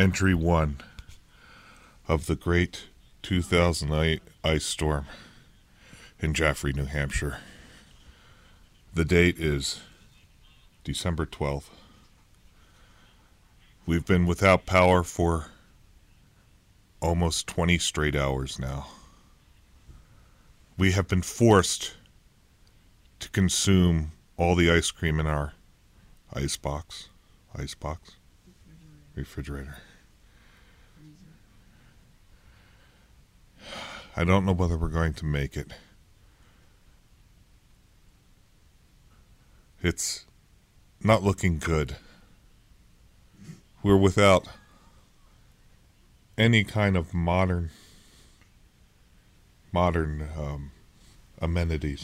Entry 1 of the great 2008 ice storm in Jaffrey, New Hampshire. The date is December 12th. We've been without power for almost 20 straight hours now. We have been forced to consume all the ice cream in our refrigerator. I don't know whether we're going to make it. It's not looking good. We're without any kind of modern amenities.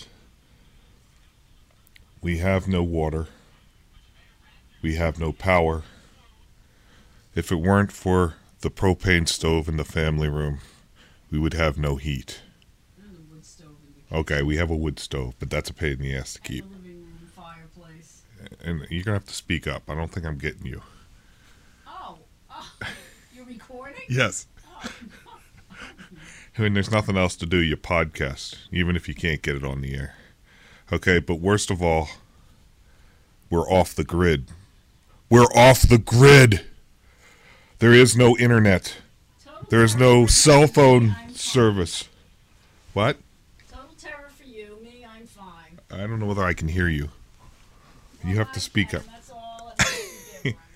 We have no water. We have no power. If it weren't for the propane stove in the family room, we would have no heat. Okay, we have a wood stove, but that's a pain in the ass to keep. And a living room fireplace. And you're going to have to speak up. I don't think I'm getting you. Oh, you're recording? Yes. Oh. When there's nothing else to do, you podcast, even if you can't get it on the air. Okay, but worst of all, we're off the grid. We're off the grid! There is no internet. There is no cell phone service. What? Total terror for you. Me, I'm fine. I don't know whether I can hear you. You have to speak up. That's all. That's the difference.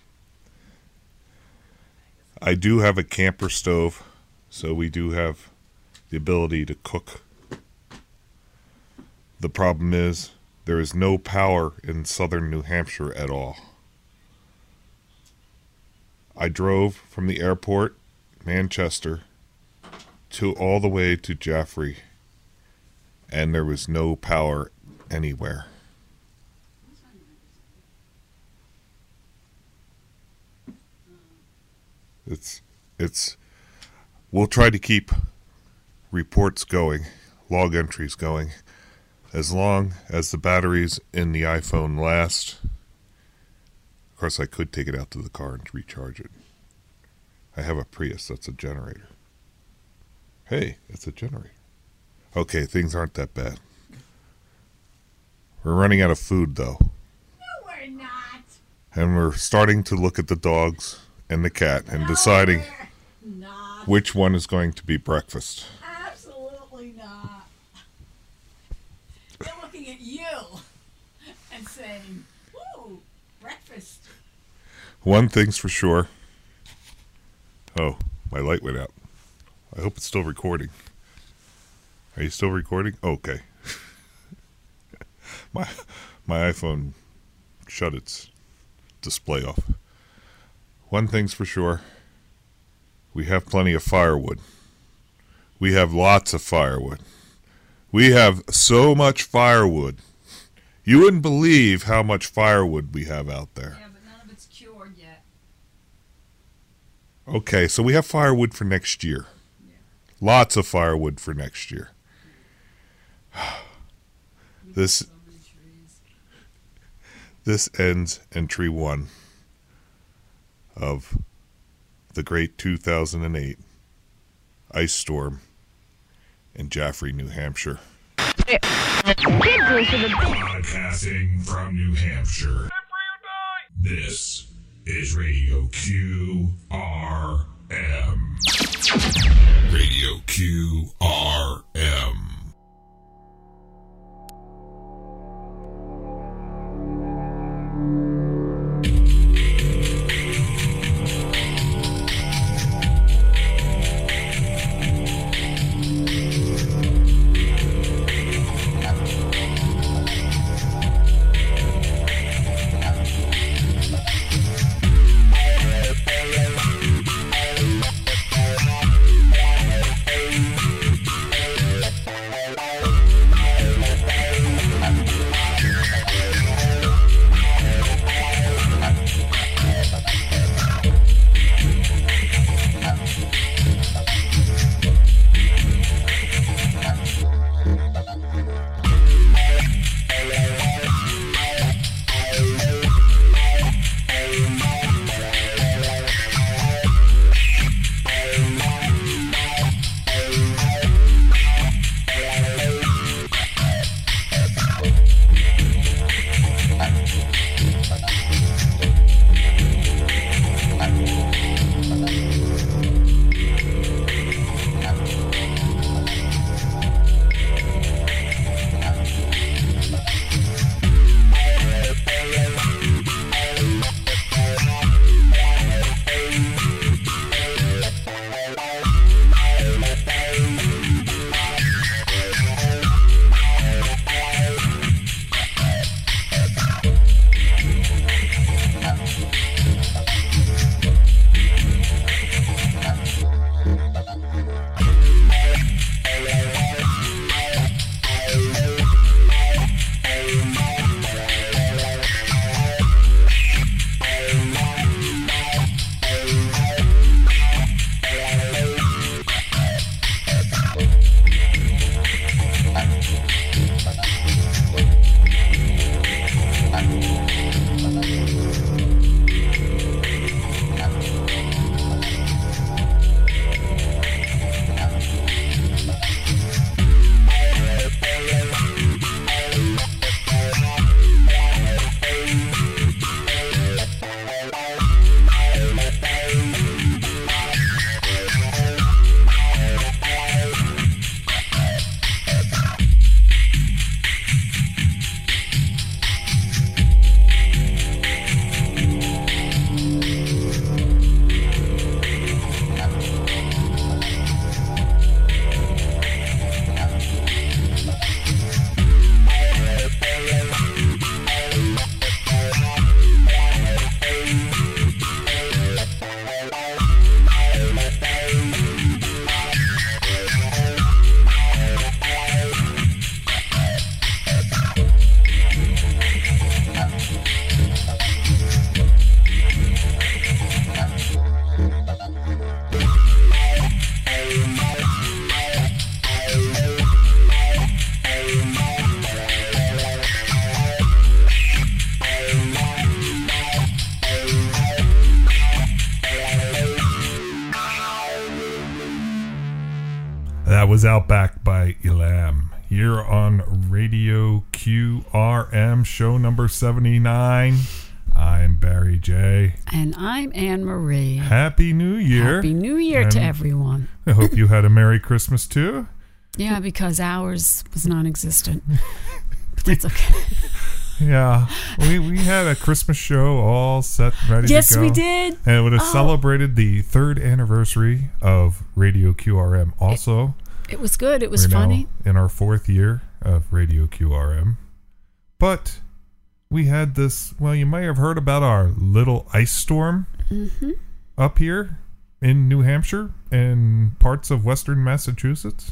I do have a camper stove, so we do have the ability to cook. The problem is, there is no power in southern New Hampshire at all. I drove from the airport, Manchester, to all the way to Jaffrey, and there was no power anywhere. We'll try to keep reports going, log entries going, as long as the batteries in the iPhone last. Of course, I could take it out to the car and recharge it. I have a Prius, that's a generator. Hey, it's a generator. Okay, things aren't that bad. We're running out of food, though. No, we're not. And we're starting to look at the dogs and the cat and deciding which one is going to be breakfast. Absolutely not. They're looking at you and saying, ooh, breakfast. One thing's for sure. Oh, my light went out. I hope it's still recording. Are you still recording? Okay. My iPhone shut its display off. One thing's for sure. We have plenty of firewood. We have lots of firewood. We have so much firewood. You wouldn't believe how much firewood we have out there. Yeah, but none of it's cured yet. Okay, so we have firewood for next year. Yeah. Lots of firewood for next year. This ends entry 1 of the great 2008 ice storm in Jaffrey, New Hampshire. Broadcasting from New Hampshire. This is Radio QRM. Radio QRM. was Outback by Elam. Here on Radio QRM, show number 79. I'm Barry J. And I'm Anne Marie. Happy New Year. Happy New Year to And everyone. I hope you had a Merry Christmas too. Yeah, because ours was non-existent. But that's okay. Yeah, we had a Christmas show all set, ready to go. Yes, we did. And it would have celebrated the 3rd anniversary of Radio QRM. Also, It was good. It was we're funny. now in our 4th year of Radio QRM. But we had this, well, you may have heard about our little ice storm up here in New Hampshire and parts of western Massachusetts.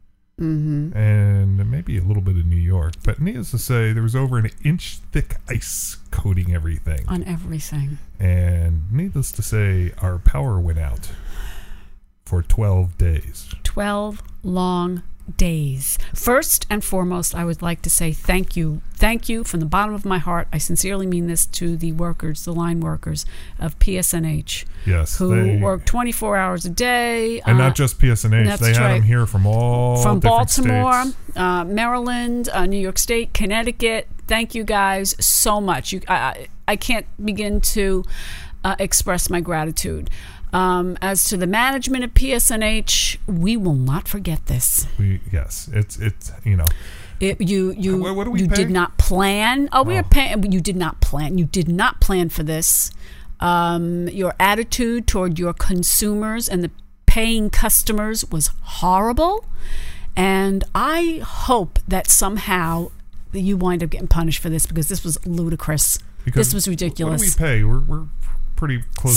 And maybe a little bit of New York. But needless to say, there was over an inch thick ice coating everything. On everything. And needless to say, our power went out for 12 days. 12 long days. First and foremost, I would like to say thank you. Thank you from the bottom of my heart. I sincerely mean this to the workers, the line workers of PSNH. Yes. Who work 24 hours a day. And not just PSNH. They had them here from all from different Baltimore, states. Maryland, New York State, Connecticut. Thank you guys so much. I can't begin to express my gratitude. As to the management of PSNH, we will not forget this. Yes, it's you know. What do we pay? Did not plan. We are paying. You did not plan. You did not plan for this. Your attitude toward your consumers and the paying customers was horrible, and I hope that somehow you wind up getting punished for this because this was ludicrous. This was ridiculous. What do we pay? We're pretty close.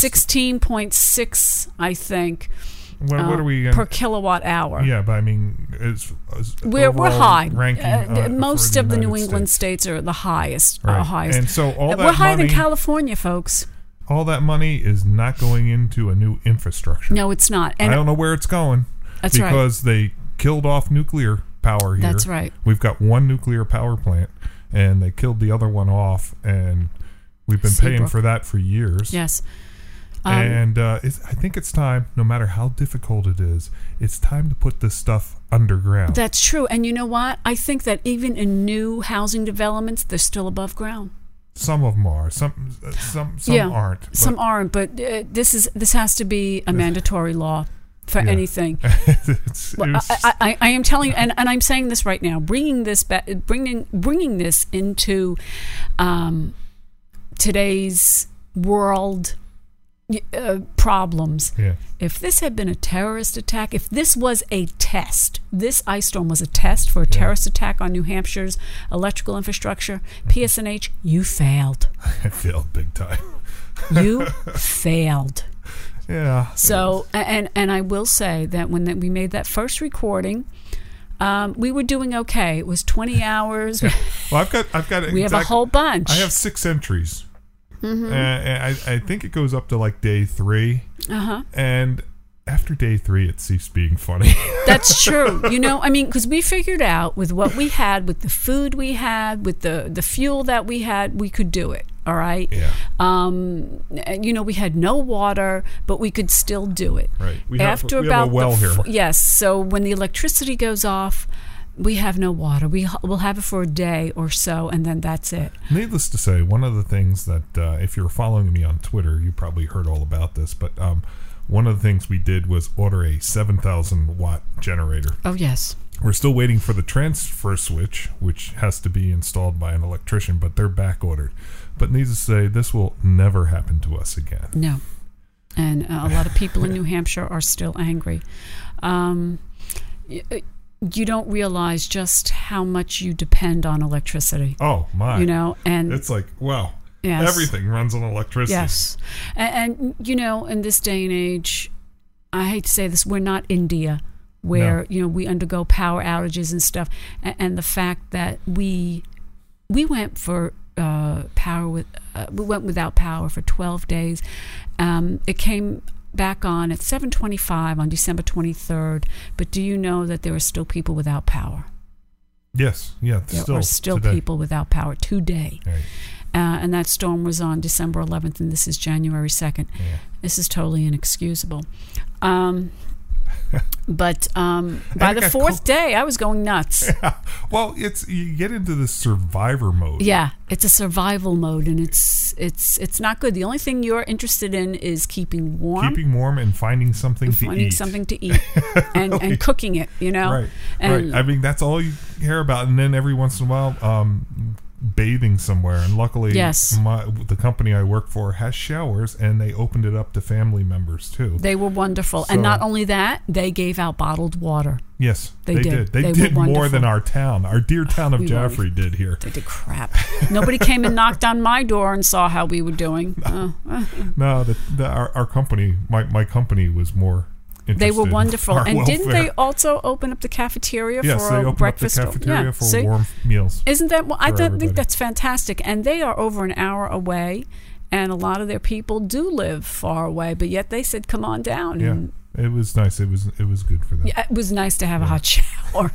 16.6, I think. What are we per kilowatt hour? Yeah, but I mean, we're high. Ranking, most of the New England States. states are the highest. Right. Highest. And so all that we're higher money, than California, folks. All that money is not going into a new infrastructure. No, it's not. And I don't know where it's going. That's right. Because they killed off nuclear power here. That's right. We've got one nuclear power plant, and they killed the other one off, and we've been paying for that for years. Yes. And I think it's time, no matter how difficult it is, it's time to put this stuff underground. That's true. And you know what? I think that even in new housing developments, they're still above ground. Some of them are. Some aren't. Some aren't. But this has to be a mandatory law for anything. I am telling you, and I'm saying this right now. Bringing this into today's world. Problems. Yeah. If this had been a terrorist attack, if this was a test, this ice storm was a test for a terrorist attack on New Hampshire's electrical infrastructure, PSNH, you failed. I failed big time. You failed. Yeah. So, and I will say that when we made that first recording, we were doing okay. It was 20 hours. Yeah. Well, I've got. We have a whole bunch. I have 6 entries. And I think it goes up to like day 3. And after day 3, it ceased being funny. That's true. You know, I mean, because we figured out with what we had, with the food we had, with the fuel that we had, we could do it. All right. Yeah. You know, we had no water, but we could still do it. Right. We have a well here. Yes. So when the electricity goes off, we have no water. We'll have it for a day or so, and then that's it. Needless to say, one of the things that, if you're following me on Twitter, you probably heard all about this, but one of the things we did was order a 7,000-watt generator. Oh, yes. We're still waiting for the transfer switch, which has to be installed by an electrician, but they're back ordered. But needless to say, this will never happen to us again. No. And a lot of people in New Hampshire are still angry. You don't realize just how much you depend on electricity. Oh, my. You know, and it's like, wow. Yes. Everything runs on electricity. Yes. And, you know, in this day and age, I hate to say this, we're not India where, you know, we undergo power outages and stuff. And the fact that we went for we went without power for 12 days. It came back on at 7:25 on December 23rd. But do you know that there are still people without power? Yes. Yeah. There are still today. people without power today. Right. And that storm was on December 11th, and this is January 2nd. Yeah. This is totally inexcusable. But by it the got fourth day, I was going nuts. Well, you get into the survivor mode. Yeah, it's a survival mode, and it's not good. The only thing you're interested in is keeping warm. Keeping warm and finding something to eat. And cooking it, you know? Right, And right. I mean, that's all you hear about. And then every once in a while, bathing somewhere. And luckily, Yes. the company I work for has showers, and they opened it up to family members, too. they were wonderful. So- And not only that, they gave out bottled water. Yes, They they did. did. They They did were more wonderful. than our town. Our dear town of We were- Jaffrey did here. They did crap. Nobody came and knocked on my door and saw how we were doing. No, our company, my company was more interested They were in wonderful. our And didn't welfare. they also open up the cafeteria Yes, for they a opened breakfast? up the cafeteria Yeah, for see? warm meals. Isn't that? I for think everybody. that's fantastic. And they are over an hour away, and a lot of their people do live far away. But yet they said, "Come on down." Yeah, And it was nice. It was good for them. yeah, it was nice to have a hot shower.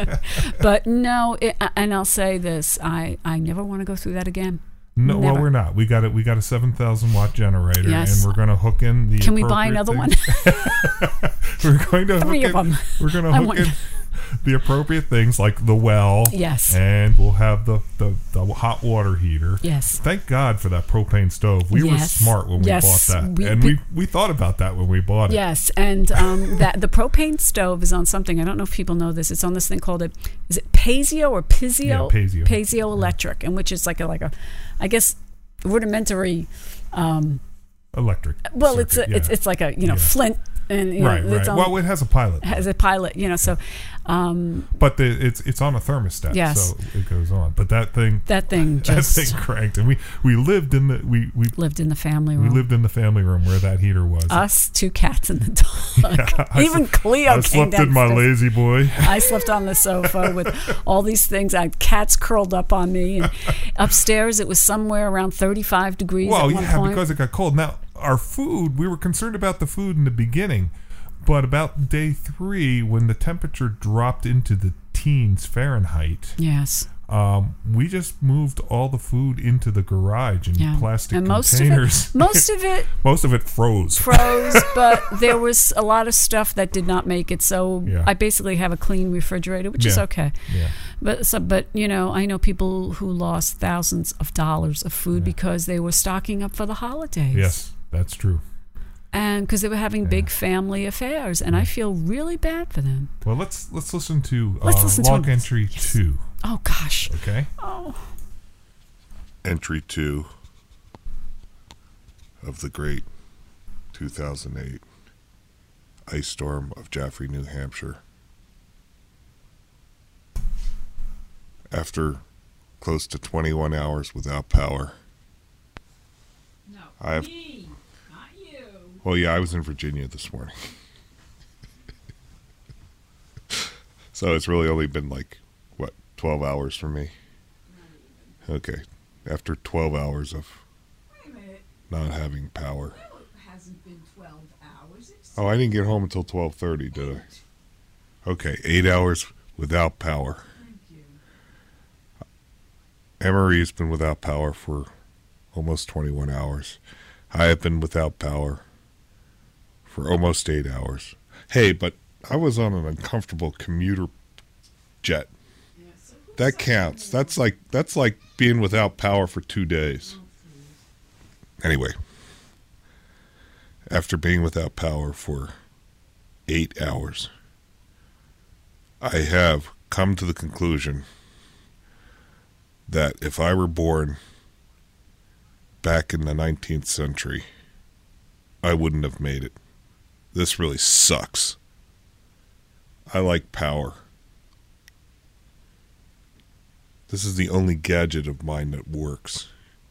But no, and I'll say this: I never want to go through that again. No, well, Never. we're not. We got a 7,000 watt generator, Yes. and we're going to hook in the. Can we buy appropriate another one? things. We're going to Three hook of in. them. We're going to I hook want- in the appropriate things like the well. Yes. And we'll have the hot water heater. Yes. Thank God for that propane stove. We were Yes. smart when we Yes. bought that, We- and we thought about that when we bought it. Yes, and that the propane stove is on something. I don't know if people know this. It's on this thing called is it Pazio or Pizio? Yeah, Pazio. Pazio Electric, and which is like a I guess rudimentary. Electric. Well, circuit, it's like a Yeah. Flint, and you right, know, it's right. on, Well, it has a pilot, has a pilot. You know, so but it's on a thermostat, Yes. so it goes on. But that thing that thing that just thing cranked, and we lived in the we lived in the family we room. lived in the family room where that heater was. Us, 2 cats, and the dog. I Even Cleo I came slept in my downstairs. lazy boy. I slept on the sofa with all these things. I had cats curled up on me, and upstairs it was somewhere around 35 degrees Well, at one yeah, point. because it got cold. Now our food, we were concerned about the food in the beginning, but about day 3, when the temperature dropped into the teens Fahrenheit, Yes. we just moved all the food into the garage in Yeah. plastic And containers. most of it Most of it froze. froze, but there was a lot of stuff that did not make it. So Yeah. I basically have a clean refrigerator, which is Yeah. okay. Yeah. But you know, I know people who lost thousands of dollars of food because they were stocking up for the holidays. Yes, that's true. And because they were having big family affairs, and I feel really bad for them. Well, let's listen to Let's listen to log it. entry Yes. 2. Oh gosh. Okay. Oh. Entry 2 of the great 2008 ice storm of Jaffrey, New Hampshire. After close to 21 hours without power. No. I have- Me, not you. Well, yeah, I was in Virginia this morning. So it's really only been 12 hours for me. Okay. After 12 hours of Wait a minute. not having power. It hasn't been 12 hours. It's Oh, I didn't get home until 12:30, did I? Okay, 8 hours without power. Thank you. Emery's been without power for almost 21 hours. I have been without power for almost 8 hours. Hey, but I was on an uncomfortable commuter jet. That counts. That's like being without power for 2 days. Anyway, after being without power for 8 hours, I have come to the conclusion that if I were born back in the 19th century, I wouldn't have made it. This really sucks. I like power. This is the only gadget of mine that works.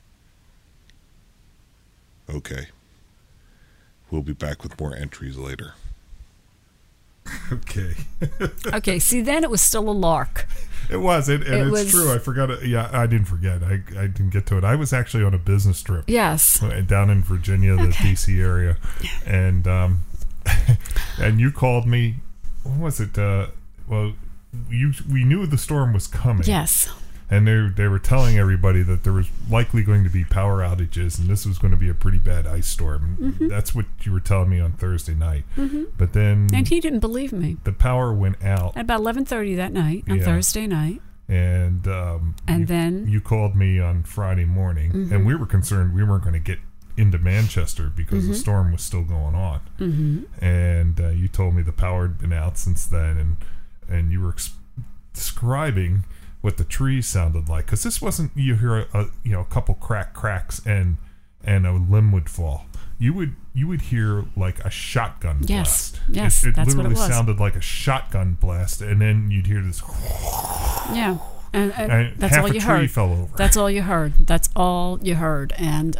Okay. We'll be back with more entries later. Okay. Okay, see, then it was still a lark. It was. And It it's was- true. I forgot it. Yeah, I didn't forget. I didn't get to it. I was actually on a business trip. Yes. Down in Virginia, the Okay. DC area. And and you called me. What was it? Well, we knew the storm was coming. Yes. And they were telling everybody that there was likely going to be power outages, and this was going to be a pretty bad ice storm. Mm-hmm. That's what you were telling me on Thursday night. Mm-hmm. But then And he didn't believe me. the power went out, At about 11:30 that night, on Yeah. Thursday night. and Then you called me on Friday morning, Mm-hmm. and we were concerned we weren't going to get into Manchester because Mm-hmm. the storm was still going on. And you told me the power had been out since then, and you were describing what the trees sounded like, because this wasn't, you hear a couple cracks and a limb would fall. You would hear like a shotgun Yes. blast. Yes, it that's what literally it was. sounded like a shotgun blast, and then you'd hear this, yeah, and and that's half all a you tree heard. fell over. That's all you heard. That's all you heard. And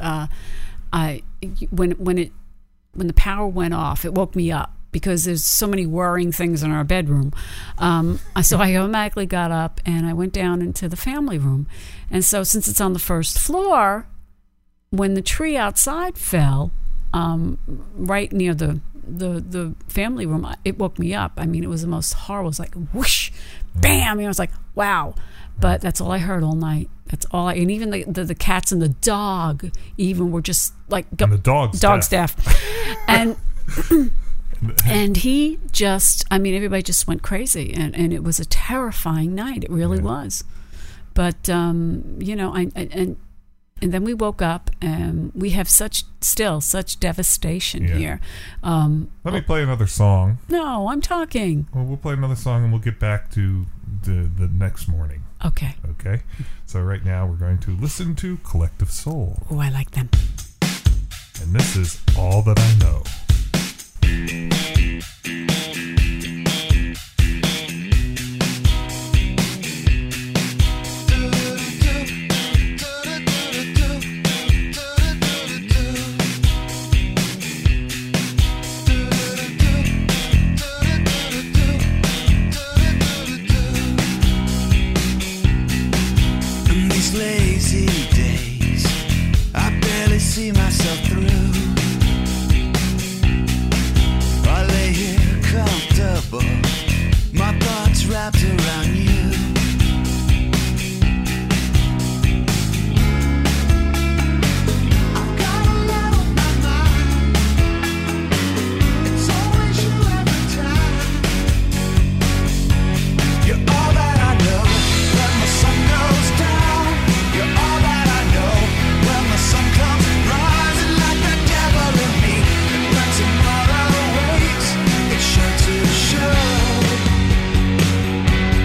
when the power went off, it woke me up because there's so many whirring things in our bedroom. So I automatically got up and I went down into the family room. And so since it's on the first floor, when the tree outside fell, right near the family room, it woke me up. I mean, it was the most horrible. It was like whoosh, bam. And I was like, wow. But that's all I heard all night. That's all and even the cats and the dog even were just like And the dog's deaf. And and he just, I mean, everybody just went crazy, and it was a terrifying night. It really was. But and then we woke up, and we have such devastation here. Let me play another song. No, I'm talking. Well, we'll play another song, and we'll get back to the next morning. Okay. Okay? So right now we're going to listen to Collective Soul. Oh, I like them. And this is All That I Know. These lazy days, I barely see myself through. I lay here comfortable, my thoughts wrapped around you. I've got a lot on my mind. It's always you every time. You're all that I know when the sun goes down. You're all that I know when the sun comes rising like the devil in me. And when tomorrow wakes, it's sure to show.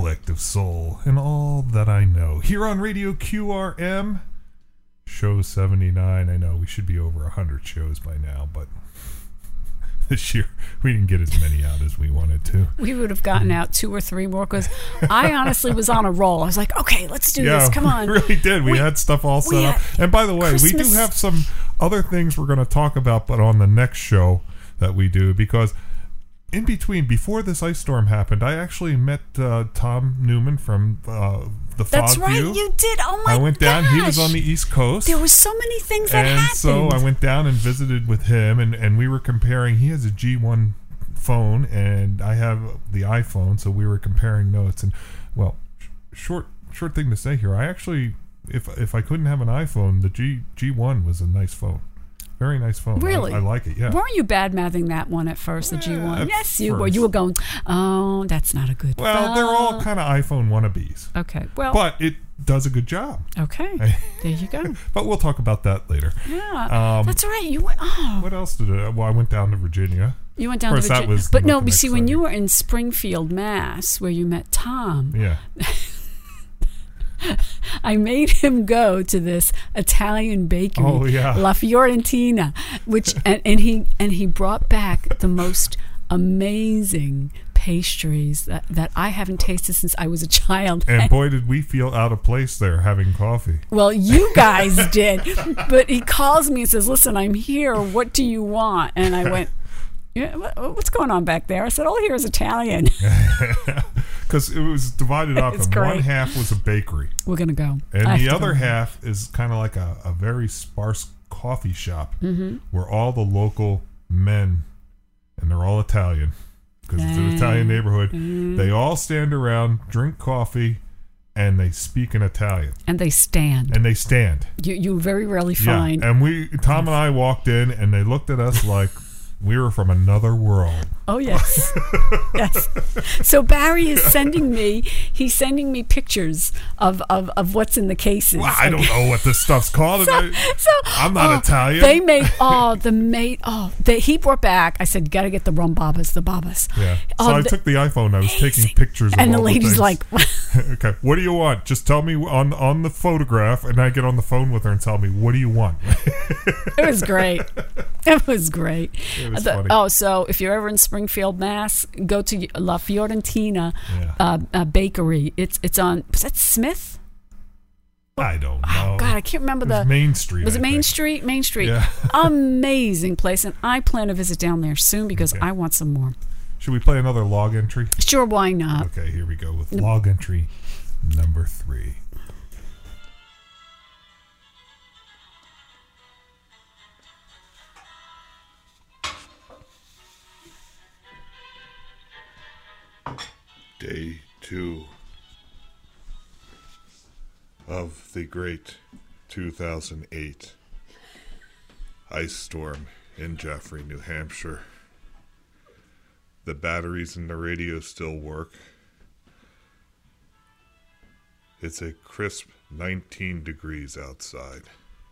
collective soul, and all that I know. Here on Radio QRM, show 79. I know we should be over 100 shows by now, but this year we didn't get as many out as we wanted to. We would have gotten out 2 or 3 more because I honestly was on a roll. I was like, okay, let's do this. Come on. We really did. We had stuff all set up. And by the way, we do Christmas- have some other things we're going to talk about, but on the next show that we do, because in between, before this ice storm happened, I actually met Tom Newman from the That's Fog right, View. you did. Oh my I went down. He was gosh. on the East Coast. There were so many things that And happened. so I went down and visited with him, and we were comparing. He has a G1 phone, and I have the iPhone, so we were comparing notes. And, well, short thing to say here. I actually, if I couldn't have an iPhone, the G1 was a nice phone. Very nice phone. Really? I like it, yeah. Weren't you bad-mouthing that one at first, the G1? At Yes, you were. first. You were going, oh, that's not a good Well, phone. they're all kind of iPhone wannabes. Okay, well, But it does a good job. okay. There you go. But we'll talk about that later. Yeah, that's all right. You went, What else did I... Well, I went down to Virginia. you went down Of to course, that Virginia. was But no, nothing you see, when exciting. you were in Springfield, Mass., where you met Tom, Yeah. I made him go to this Italian bakery, Oh, yeah. La Fiorentina, which and he brought back the most amazing pastries that I haven't tasted since I was a child. And boy, did we feel out of place there having coffee. Well, you guys did, but he calls me and says, "Listen, I'm here. What do you want?" And I went, "Yeah, what's going on back there?" I said, "All here is Italian." Because it was divided up, It's and great. one half was a bakery, We're gonna go, and I have the to other go. half is kind of like a very sparse coffee shop, Mm-hmm. where all the local men, and they're all Italian, because it's an Italian neighborhood, Mm-hmm. they all stand around, drink coffee, and they speak in Italian, And they stand. and they stand. You very rarely Yeah, find. and Tom and I walked in, and they looked at us like we were from another world. Oh yes, yes. So Barry is sending me. He's sending me pictures of what's in the cases. Well, I don't know what this stuff's called. and I'm not Italian. They made he brought back. I said, "Got to get the rum babas, the babas." Yeah. So Oh, I took the iPhone. I was taking amazing. pictures of And the all lady's things. like, okay, what do you want? Just tell me on the photograph, and I get on the phone with her and tell me, what do you want? It was great. It was great. It was funny. Oh, so if you're ever in Springfield, Mass., go to La Fiorentina bakery. It's on. Was that Smith? I don't know. Oh God, I can't remember It was the. Main Street. Was it I Main think. Street? Main Street. Yeah. Amazing place, and I plan to visit down there soon because Okay. I want some more. Should we play another log entry? Sure, why not? Okay, here we go with log entry number 3. Day 2 of the great 2008 ice storm in Jaffrey, New Hampshire. The batteries in the radio still work. It's a crisp 19 degrees outside.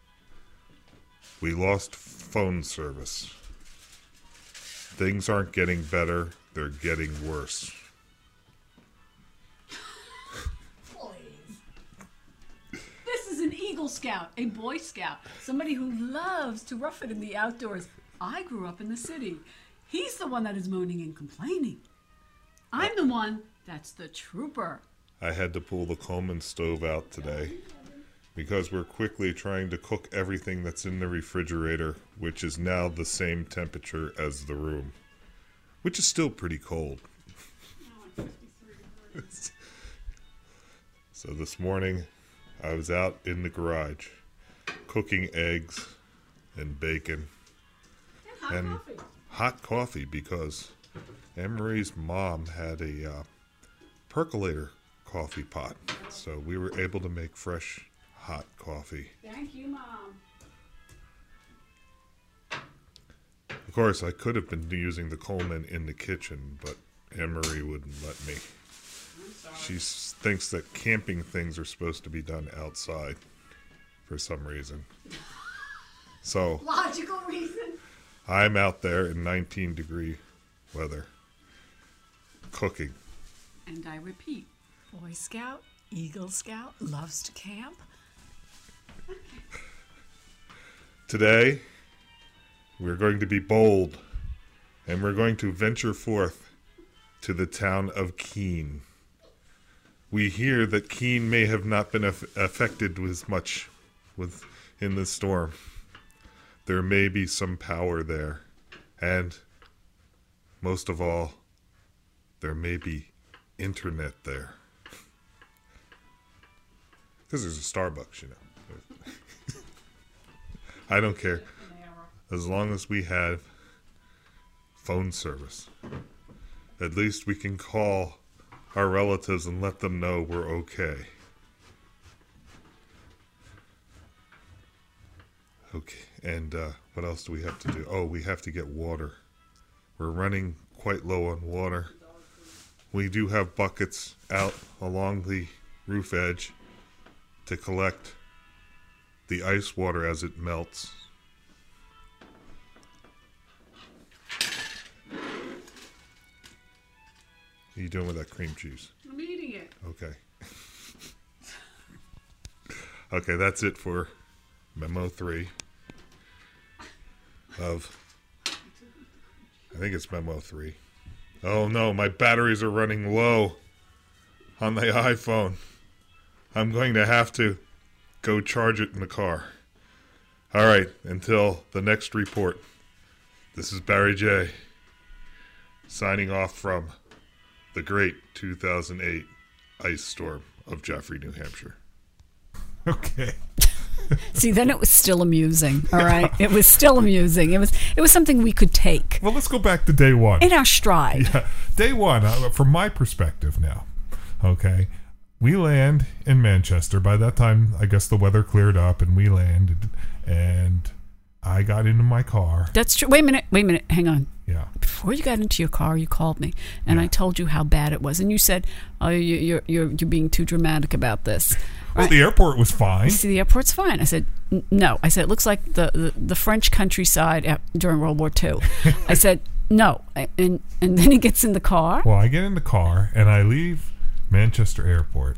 We lost phone service. Things aren't getting better, they're getting worse. This is an Eagle Scout, a Boy Scout, somebody who loves to rough it in the outdoors. I grew up in the city. He's the one that is moaning and complaining. I'm the one that's the trooper. I had to pull the Coleman stove out today because we're quickly trying to cook everything that's in the refrigerator, which is now the same temperature as the room, which is still pretty cold. So this morning, I was out in the garage cooking eggs and bacon and hot coffee because Anne-Marie's mom had a percolator coffee pot, so we were able to make fresh hot coffee. Thank you, Mom. Of course, I could have been using the Coleman in the kitchen, but Anne-Marie wouldn't let me. She thinks that camping things are supposed to be done outside for some reason. So Logical reason. I'm out there in 19-degree weather cooking. And I repeat, Boy Scout, Eagle Scout, loves to camp. Today, we're going to be bold, and we're going to venture forth to the town of Keene. We hear that Keene may have not been affected as much in the storm. There may be some power there, and most of all, there may be internet there. Because there's a Starbucks, you know. I don't care. As long as we have phone service. At least we can call our relatives and let them know we're okay. Okay, and what else do we have to do? Oh, we have to get water. We're running quite low on water. We do have buckets out along the roof edge to collect the ice water as it melts. What are you doing with that cream cheese? I'm eating it. Okay. Okay, that's it for Memo 3 of... I think it's Memo 3. Oh no, my batteries are running low on the iPhone. I'm going to have to go charge it in the car. All right, until the next report, this is Barry J. signing off from the great 2008 ice storm of Jaffrey, New Hampshire. Okay. See, then it was still amusing. All right, it was still amusing. It was something we could take Well, let's go back to day one. in our stride. Yeah. Day one, from my perspective now, okay, we land in Manchester. By that time, I guess the weather cleared up and we landed, and I got into my car. That's true. Wait a minute. Hang on. Yeah. Before you got into your car, you called me, and I told you how bad it was, and you said, "Oh, you're being too dramatic about this." Well, Right? the airport was fine. You see, the airport's fine. I said, no. I said, it looks like the French countryside during World War II. I said, no. And then he gets in the car. Well, I get in the car, and I leave Manchester Airport,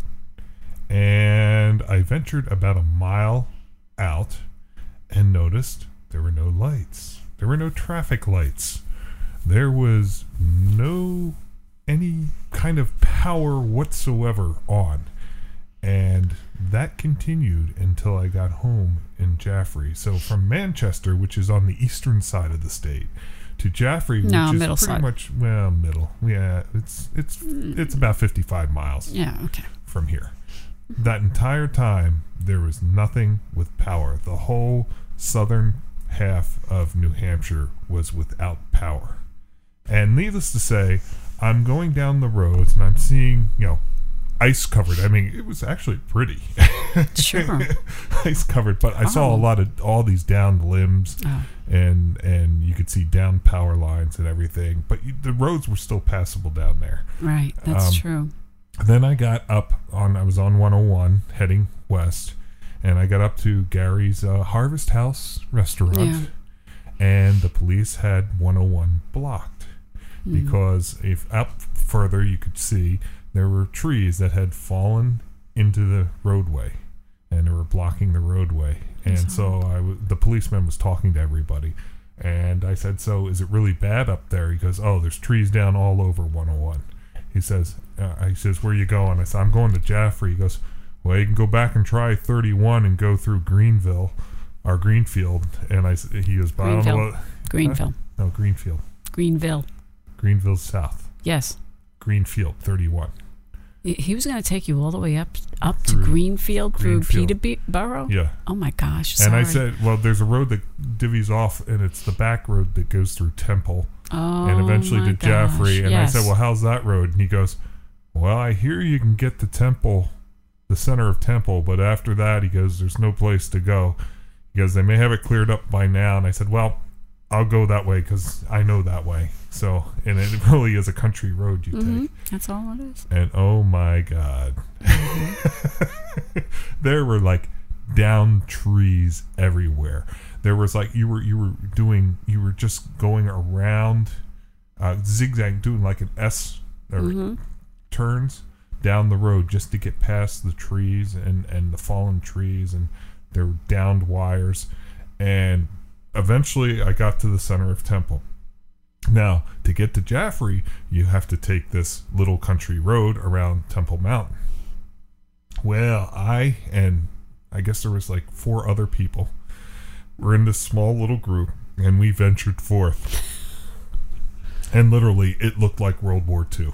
and I ventured about a mile out and noticed there were no lights. There were no traffic lights. There was no any kind of power whatsoever on. And that continued until I got home in Jaffrey. So from Manchester, which is on the eastern side of the state, to Jaffrey, which is middle pretty side. much middle. Yeah, it's about 55 miles Yeah, okay. from here. That entire time there was nothing with power. The whole southern half of New Hampshire was without power. And needless to say, I'm going down the roads and I'm seeing, ice covered. I mean, it was actually pretty. Sure. Ice covered, but I saw a lot of all these downed limbs, and you could see down power lines and everything. But the roads were still passable down there. Right, that's true. Then I got up I was on 101 heading west, and I got up to Gary's Harvest House restaurant, Yeah. and the police had 101 blocked because if up further you could see there were trees that had fallen into the roadway, and they were blocking the roadway. And so the policeman was talking to everybody, and I said, "So is it really bad up there?" He goes, "Oh, there's trees down all over 101." He says, "Where you going?" I said, "I'm going to Jaffrey." He goes, "Well, you can go back and try 31 and go through Greenfield." And he goes, "But I don't know what." Greenville. No, Greenfield. Greenville South. Yes. Greenfield 31. He was going to take you all the way up to Through Greenfield through Greenfield. Peterborough? Yeah. Oh, my gosh. And Sorry. I said, well, there's a road that divvies off, and it's the back road that goes through Temple and eventually my to Jaffrey. gosh, And yes. I said, well, how's that road? And he goes, well, I hear you can get to Temple, the center of Temple, but after that, he goes, there's no place to go. He goes, they may have it cleared up by now. And I said, well, I'll go that way because I know that way. So, and it really is a country road you take. That's all it is. And oh my God, there were like down trees everywhere. There was like you were just going around, zigzag, doing like an S turns, down the road just to get past the trees and the fallen trees and their downed wires. And eventually I got to the center of Temple. Now, to get to Jaffrey, you have to take this little country road around Temple Mountain. Well, I guess there was like 4 other people. We're in this small little group, and we ventured forth. And literally, it looked like World War II.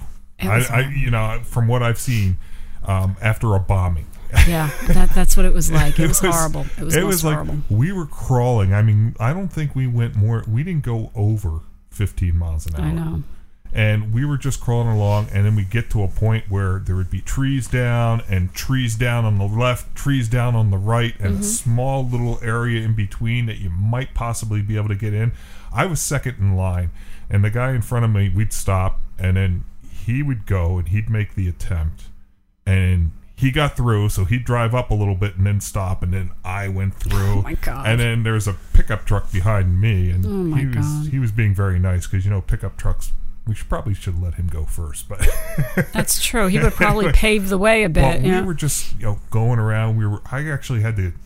From what I've seen, after a bombing. Yeah, that's what it was like. It was horrible. It was horrible. Like we were crawling. I mean, I don't think we didn't go over 15 miles an hour. I know. And we were just crawling along, and then we get to a point where there would be trees down and trees down on the left, trees down on the right, and a small little area in between that you might possibly be able to get in. I was second in line, and the guy in front of me, we'd stop, and then he would go and he'd make the attempt, and he got through, so he'd drive up a little bit and then stop, and then I went through. Oh my God. And then there's a pickup truck behind me, and Oh my God. he was being very nice, because pickup trucks, we probably should let him go first, but That's true. He would probably pave the way a bit. we were just going around. I actually had to.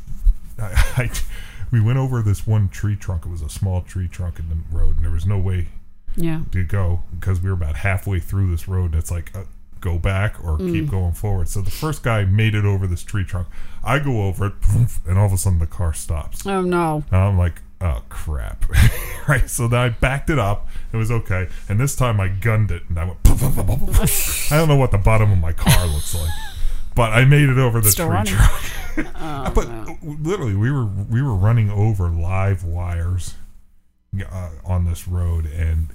We went over this one tree trunk. It was a small tree trunk in the road, and there was no way to go because we were about halfway through this road. That's like go back or keep going forward. So the first guy made it over this tree trunk. I go over it, and all of a sudden the car stops. Oh no! And I'm like, oh crap! Right. So then I backed it up. It was okay, and this time I gunned it, and I went. I don't know what the bottom of my car looks like, but I made it over the Still tree running. trunk. But literally, we were running over live wires on this road, and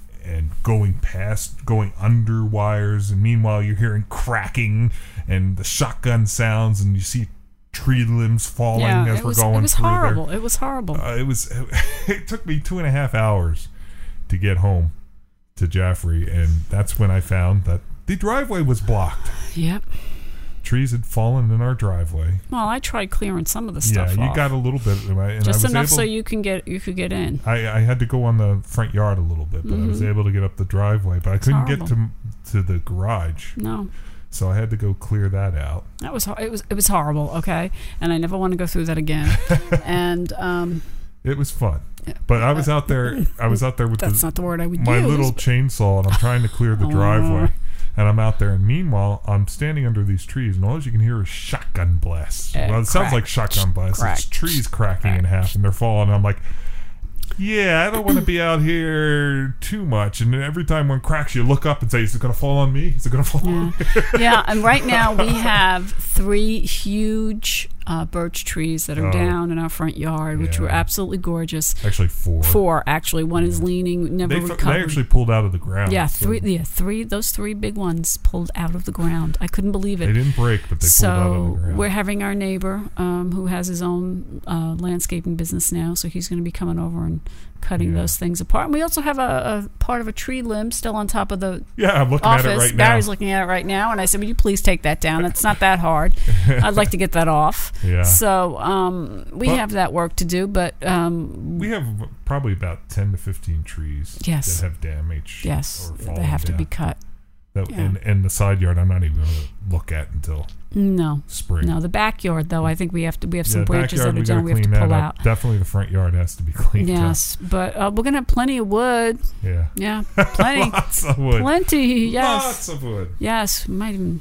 going under wires, and meanwhile you're hearing cracking and the shotgun sounds, and you see tree limbs falling as we're going through horrible. there. It was horrible. It took me 2.5 hours to get home to Jaffrey, and that's when I found that the driveway was blocked. Yep. Trees had fallen in our driveway. Well, I tried clearing some of the stuff Yeah, you off. got a little bit, and Just I was enough able, so you could get in. I had to go on the front yard a little bit, but I was able to get up the driveway, but I couldn't get to the garage. No. So I had to go clear that out. That was it was horrible, okay? And I never want to go through that again. And It was fun. But I was out there with that's not the word I would my use. little chainsaw, and I'm trying to clear the driveway. And I'm out there, and meanwhile, I'm standing under these trees, and all you can hear is shotgun blasts. Well, it sounds like shotgun blasts. It's trees cracking in half, and they're falling. And I'm like, yeah, I don't want to be out here too much. And every time one cracks, you look up and say, is it going to fall on me? Is it going to fall on me? Yeah, and right now we have 3 huge birch trees that are down in our front yard, which were absolutely gorgeous. Actually, 4. 4, actually. One is leaning, never recovered. They actually pulled out of the ground. Yeah, three. Those 3 big ones pulled out of the ground. I couldn't believe it. They didn't break, but they pulled out of the ground. We're having our neighbor, who has his own landscaping business now, so he's going to be coming over and cutting those things apart. And we also have a part of a tree limb still on top of the I'm looking office. at it right now. Gary's looking at it right now, and I said, "Will you please take that down? It's not that hard. I'd like to get that off." Yeah. So we have that work to do, but we have probably about 10 to 15 trees that have damage. Yes, or they have to be cut. And the side yard, I'm not even going to look at until spring. No, the backyard though, I think we have some branches that are down. We have to pull out. Definitely, the front yard has to be cleaned up. Yes, but we're gonna have plenty of wood. Yeah, plenty. Lots of wood. Plenty. Yes, lots of wood. Yes, might even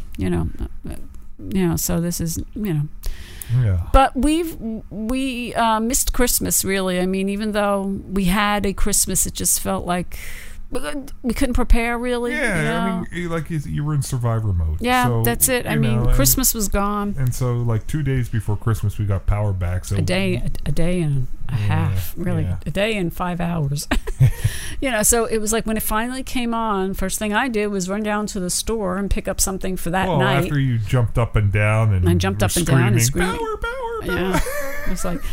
So this is Yeah. But we missed Christmas, really. I mean, even though we had a Christmas, it just felt like we couldn't prepare, really. Yeah, I mean, like you were in survivor mode. Yeah, so, that's it. I mean, Christmas was gone. And so, like 2 days before Christmas, we got power back. So a day and a half, really, a day and 5 hours. So it was like when it finally came on, first thing I did was run down to the store and pick up something for that night. After you jumped up and down and I jumped up and down and screamed, power. Yeah, it was like.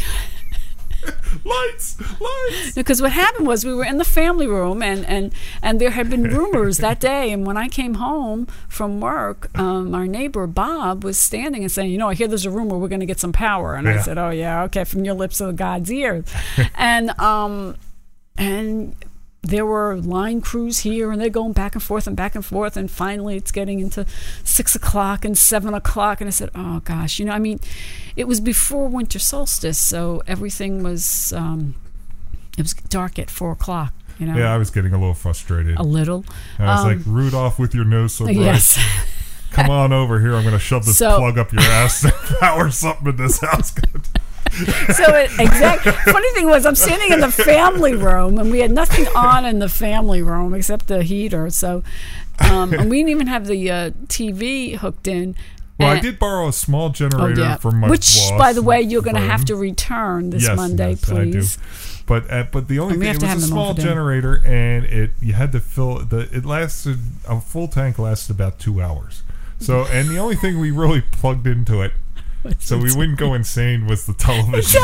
Lights. Because what happened was we were in the family room and there had been rumors that day, and when I came home from work, our neighbor Bob was standing and saying, I hear there's a rumor we're going to get some power, and I said, oh yeah, okay, from your lips to God's ears. And there were line crews here, and they're going back and forth, and finally it's getting into 6 o'clock and 7 o'clock, and I said, oh gosh, I mean, it was before winter solstice, so everything was it was dark at 4 o'clock. Yeah, I was getting a little frustrated. A little. I was like, Rudolph, with your nose so bright. Yes. Come on over here. I'm going to shove this plug up your ass and power something in this house. Funny thing was, I'm standing in the family room, and we had nothing on in the family room except the heater. So, and we didn't even have the TV hooked in. Well, I did borrow a small generator from my which, boss, by the way, you're going to have to return this Monday, please. I do. But the only thing, it was a small for generator, and you had to fill it lasted, a full tank lasted about 2 hours. So, and the only thing we really plugged into it, so we wouldn't go insane, was the television.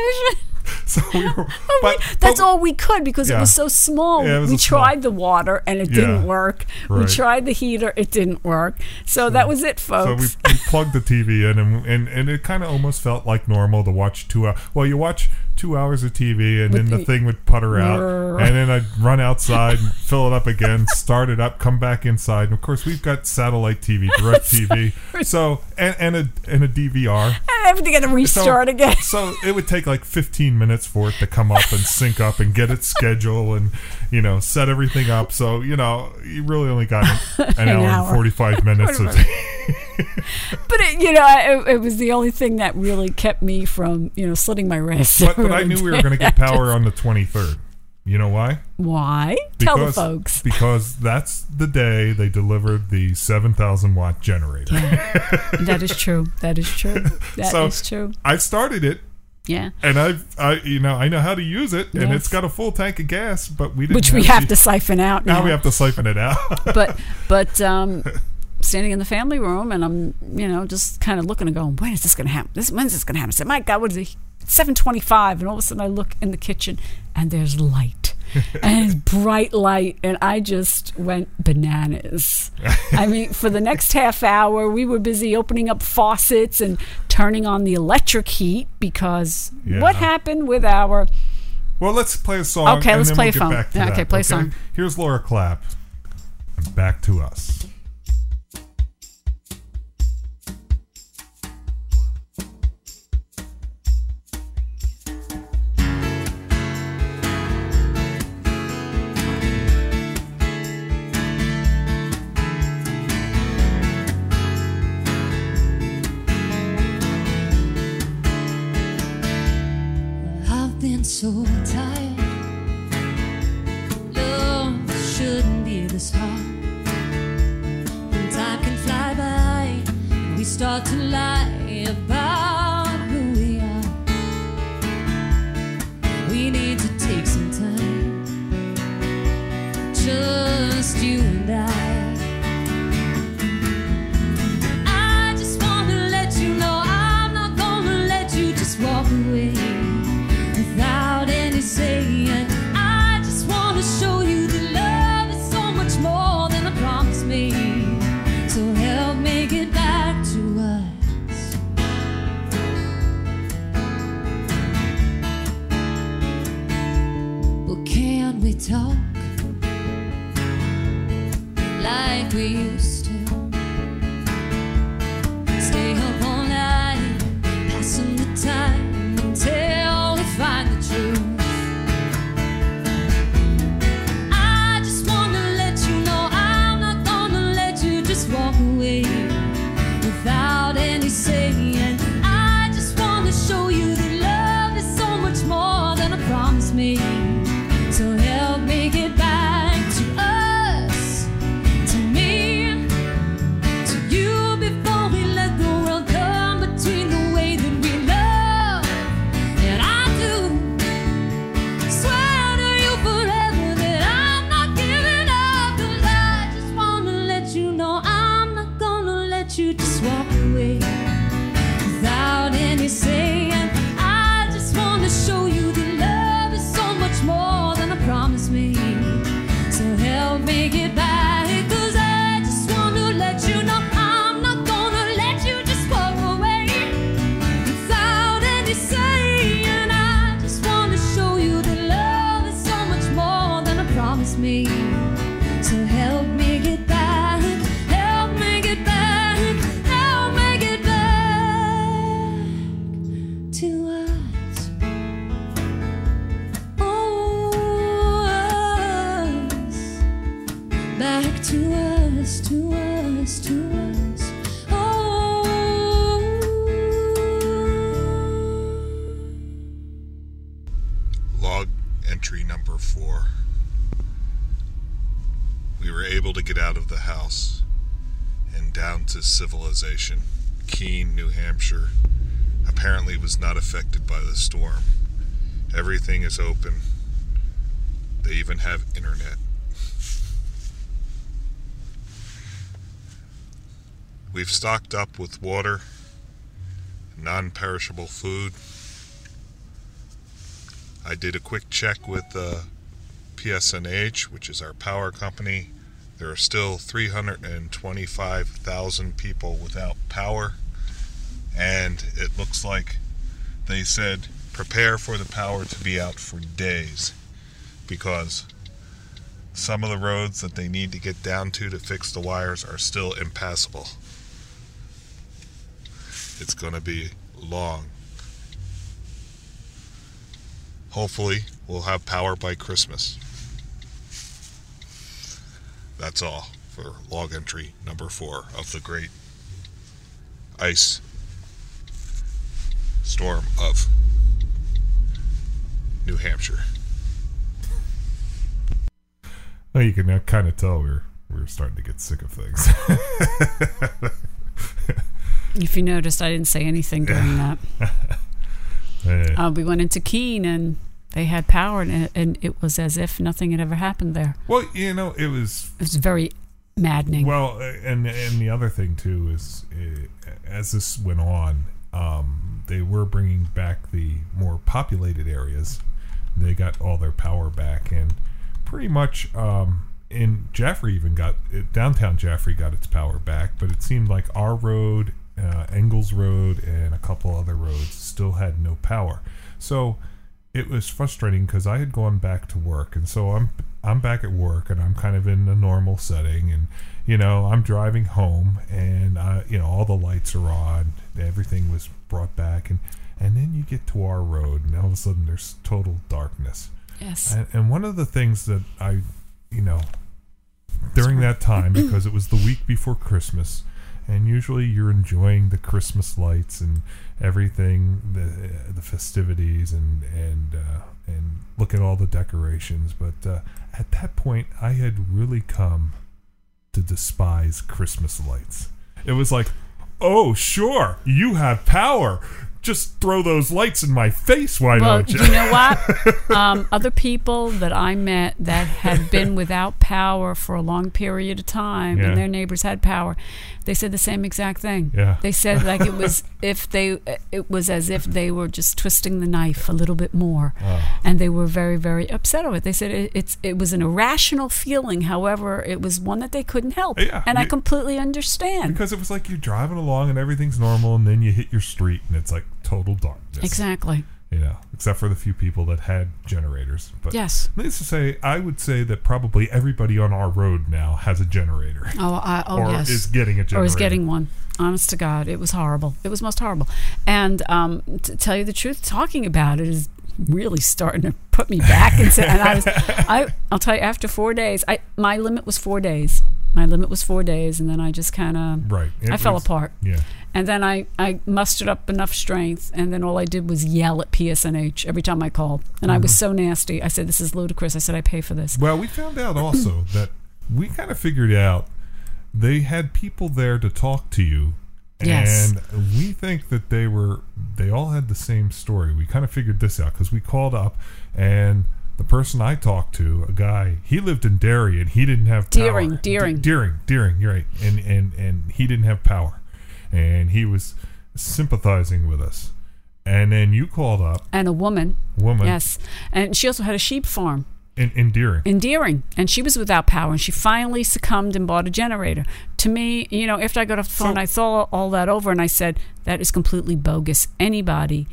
So we were, that's all we could, because it was so small. Yeah, we tried the water and it didn't work. Right. We tried the heater, it didn't work. So that was it, folks. So we plugged the TV in, and it kind of almost felt like normal to watch 2 hours. Well, you watch 2 hours of TV, and then the thing would putter out, and then I'd run outside and fill it up again, start it up, come back inside, and of course we've got satellite TV, direct TV, so and a DVR, and everything had to restart again. So it would take like 15 minutes for it to come up and sync up and get its schedule and set everything up. So you really only got an hour and 45 minutes of but it was the only thing that really kept me from slitting my wrist. But I knew we were going to get power on the 23rd. You know why? Why? Tell the folks. Because that's the day they delivered the 7,000 watt generator. Yeah. That is true. That is true. That is true. I started it. Yeah. And I know how to use it, and it's got a full tank of gas, but we didn't. Which we have to siphon out now. Now we have to siphon it out. but standing in the family room, and I'm just kind of looking and going, when is this going to happen? When's this going to happen? I said, my God, what is it? 7:25, and all of a sudden I look in the kitchen, and there's light, and it's bright light, and I just went bananas. I mean, for the next half hour, we were busy opening up faucets and turning on the electric heat, because what happened with our... Well, let's play a song. Okay, let's play a phone. Okay, play a song. Here's Laura Clapp. Back to Us. So tired, love shouldn't be this hard. And time can fly by, and we start to lie about who we are. We need to take some time, just you and I just want to let you know I'm not gonna let you just walk away without any saying. I just want to show you that love is so much more than I promised me. So help me get back to us. Well, can we talk like we used to? Stay up all night, passing the time until we find the truth. I just want to let you know I'm not gonna let you just walk away without any saying. I just want to show you that love is so much more than I promised me. So help me get back to us, to me, to you, before we let the world come between the way that we love. And I do swear to you forever that I'm not giving up, 'cause I just want to let you know I'm not gonna let you just walk away without any saying. I just want to show you that love is so much more than I promised me. So help me get back, 'cause I just want to let you know I'm not gonna let you just walk away without any saying. I just want to show you that love is so much more than I promised me. So help me get back, help me get back, help me get back to us. Oh, us. Back to us, to us, to us. Oh. Log entry number 4. We were able to get out of the house and down to civilization. Keene, New Hampshire, apparently was not affected by the storm. Everything is open. They even have internet. We've stocked up with water, non-perishable food. I did a quick check with PSNH, which is our power company. There are still 325,000 people without power, and it looks like they said prepare for the power to be out for days, because some of the roads that they need to get down to fix the wires are still impassable. It's going to be long. Hopefully, we'll have power by Christmas. That's all for log entry number 4 of the great ice storm of New Hampshire. Well, you can kind of tell we're starting to get sick of things. If you noticed, I didn't say anything during that. We went into Keene and they had power, and it was as if nothing had ever happened there. Well, you know, it was very maddening. Well, and the other thing too is, as this went on, they were bringing back the more populated areas. They got all their power back, and pretty much in Jaffrey downtown Jaffrey got its power back, but it seemed like our road, Engels Road, and a couple other roads still had no power. So it was frustrating because I had gone back to work, and so I'm back at work, and I'm kind of in a normal setting, and I'm driving home, and all the lights are on, everything was brought back, and then you get to our road, and all of a sudden there's total darkness. Yes. And one of the things that I, during that time, because it was the week before Christmas, and usually you're enjoying the Christmas lights and everything, the festivities, and look at all the decorations. But at that point, I had really come to despise Christmas lights. It was like, oh, sure, you have power. Just throw those lights in my face, why don't you? Well, you know what? Other people that I met that had been without power for a long period of time, and their neighbors had power, they said the same exact thing. Yeah. They said like it was as if they were just twisting the knife a little bit more, and they were very, very upset over it. They said it was an irrational feeling. However, it was one that they couldn't help, and I completely understand. Because it was like you're driving along and everything's normal, and then you hit your street and it's like total darkness. Exactly. Except for the few people that had generators. But yes. Needless to say, I would say that probably everybody on our road now has a generator. Or yes. is getting a generator. Or is getting one. Honest to God, it was horrible. It was most horrible. And to tell you the truth, talking about it is really starting to put me back into. And I'll tell you, after 4 days, my limit was 4 days. My limit was 4 days, and then I just kind of I fell apart. Yeah. And then I mustered up enough strength, and then all I did was yell at PSNH every time I called. And I was so nasty. I said, this is ludicrous. I said, I pay for this. Well, we found out also that we kind of figured out they had people there to talk to you. Yes. And we think that they all had the same story. We kind of figured this out because we called up, and the person I talked to, a guy, he lived in Derry, and he didn't have power. Deering, you're right. And he didn't have power. And he was sympathizing with us. And then you called up. And a woman. Yes. And she also had a sheep farm. In Deering. In Deering. And she was without power. And she finally succumbed and bought a generator. To me, after I got off the phone, I thought all that over, and I said, that is completely bogus. Anybody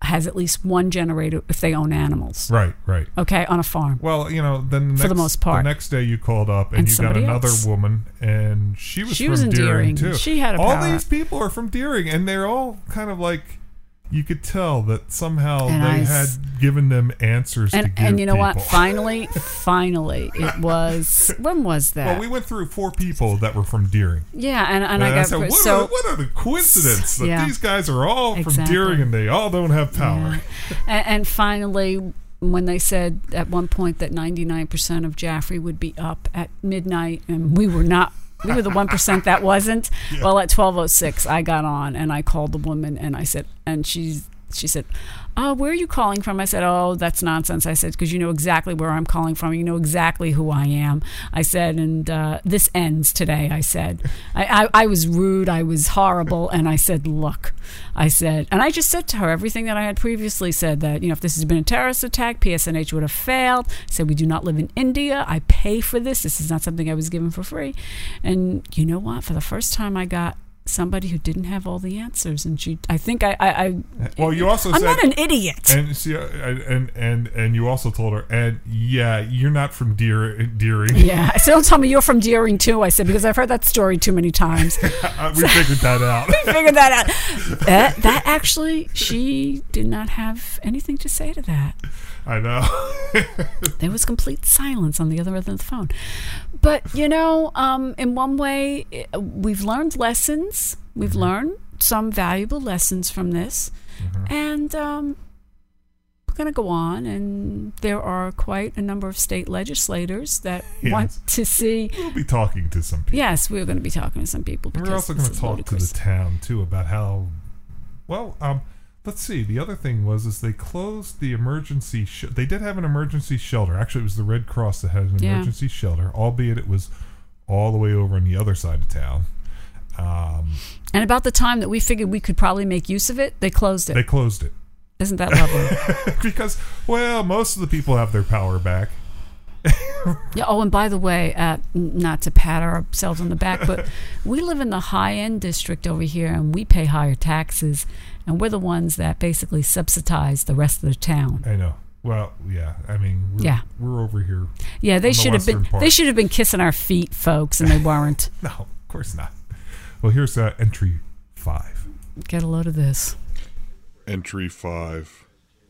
has at least one generator if they own animals. Right. Okay, on a farm. Well, then For the most part. the next day you called up and And you got somebody another else. woman, and she was She from was in Deering. too. She had a all power these up. people are from Deering, and they're all kind of like, you could tell that somehow And they had given them answers to give And you know what? people. Finally, it was. When was that? Well, we went through 4 people that were from Deering. yeah, and And I got said, so. what are the coincidence that Yeah. these guys are all from Exactly. Deering and they all don't have power? Yeah. And finally, when they said at one point that 99% of Jaffrey would be up at midnight, and we were not. We were the 1% that wasn't. Well, at 12:06, I got on and I called the woman and I said, and she said, "Oh, where are you calling from?" I said, "Oh, that's nonsense." I said, "Because you know exactly where I'm calling from. You know exactly who I am." I said, "And this ends today." I said, I was rude. I was horrible. And I said, "Look," I said, and I just said to her everything that I had previously said, that, if this has been a terrorist attack, PSNH would have failed. I said, "We do not live in India. I pay for this. This is not something I was given for free." And you know what? For the first time, I got somebody who didn't have all the answers, and I think I Well, you also I'm said, not an idiot. and see, and you also told her, and yeah, you're not from Deering. Yeah, I said, "Don't tell me you're from Deering too." I said, because I've heard that story too many times. We figured that out. Figured that out. That actually, she did not have anything to say to that. I know. There was complete silence on the other end of the phone. But, in one way, we've learned lessons. We've learned some valuable lessons from this. And we're going to go on. And there are quite a number of state legislators that Yes. want to see. We'll be talking to some people. Yes, we're going to be talking to some people. We're because also this going to is talk ludicrous. to the town too about how. Well, let's see. The other thing was they closed the emergency. They did have an emergency shelter. Actually, it was the Red Cross that had an Yeah. emergency shelter, albeit it was all the way over on the other side of town. And about the time that we figured we could probably make use of it, they closed it. They closed it Isn't that lovely? because, well, most of the people have their power back. Yeah. Oh, and by the way, not to pat ourselves on the back, but we live in the high-end district over here, and we pay higher taxes, and we're the ones that basically subsidize the rest of the town. I know. Well, yeah. I mean, we're over here. Yeah, they On the should have been. western part. They should have been kissing our feet, folks, and they weren't. No, of course not. Well, here's entry 5. Get a load of this. Entry 5.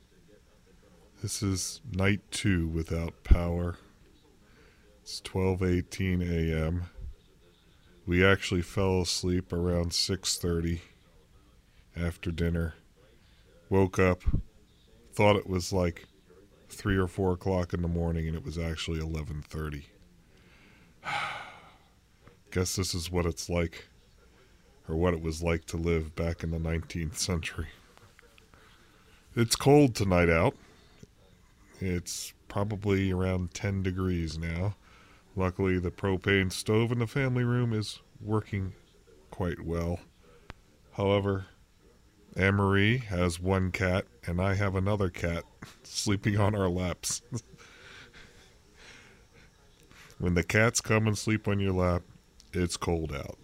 This is night 2 without power. It's 12:18 a.m. We actually fell asleep around 6:30 after dinner. Woke up, thought it was like 3 or 4 o'clock in the morning, and it was actually 11:30. Guess this is what it's like, or what it was like to live back in the 19th century. It's cold tonight out. It's probably around 10 degrees now. Luckily, the propane stove in the family room is working quite well. However, Anne-Marie has one cat, and I have another cat sleeping on our laps. When the cats come and sleep on your lap, it's cold out.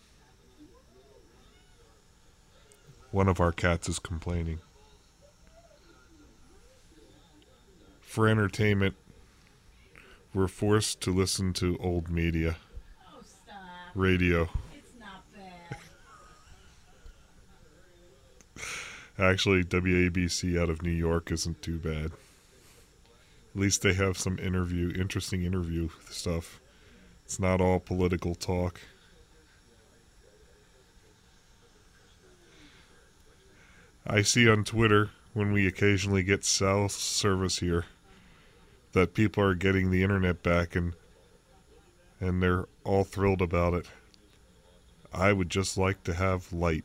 One of our cats is complaining. For entertainment, we're forced to listen to old media. Oh, stop. Radio. It's not bad. Actually, WABC out of New York isn't too bad. At least they have some interesting interview stuff. It's not all political talk. I see on Twitter, when we occasionally get cell service here, that people are getting the internet back and they're all thrilled about it. I would just like to have light.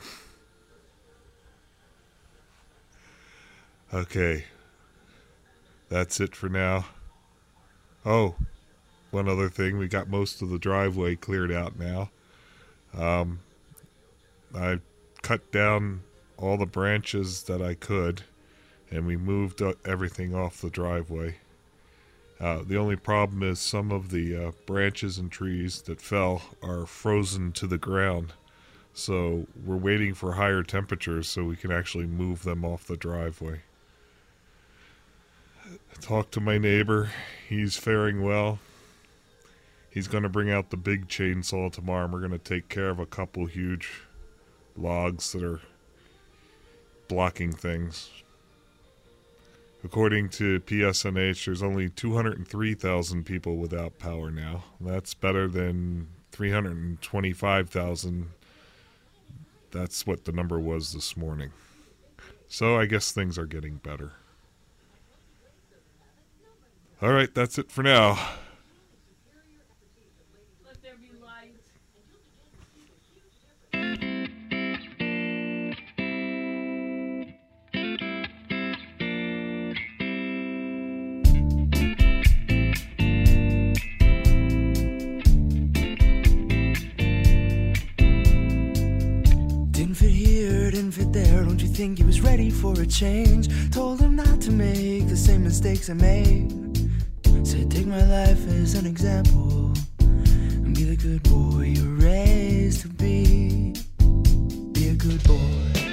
Okay. That's it for now. Oh, one other thing. We got most of the driveway cleared out now. I cut down all the branches that I could, and we moved everything off the driveway. The only problem is some of the branches and trees that fell are frozen to the ground. So we're waiting for higher temperatures so we can actually move them off the driveway. Talked to my neighbor. He's faring well. He's going to bring out the big chainsaw tomorrow, and we're going to take care of a couple huge logs that are blocking things. According to PSNH, there's only 203,000 people without power now. That's better than 325,000. That's what the number was this morning. So I guess things are getting better. All right, that's it for now. Let there be light. Didn't fit here, didn't fit there. Don't you think he was ready for a change? Told him not to make the same mistakes I made. Said take my life as an example and be the good boy you're raised to be. Be a good boy.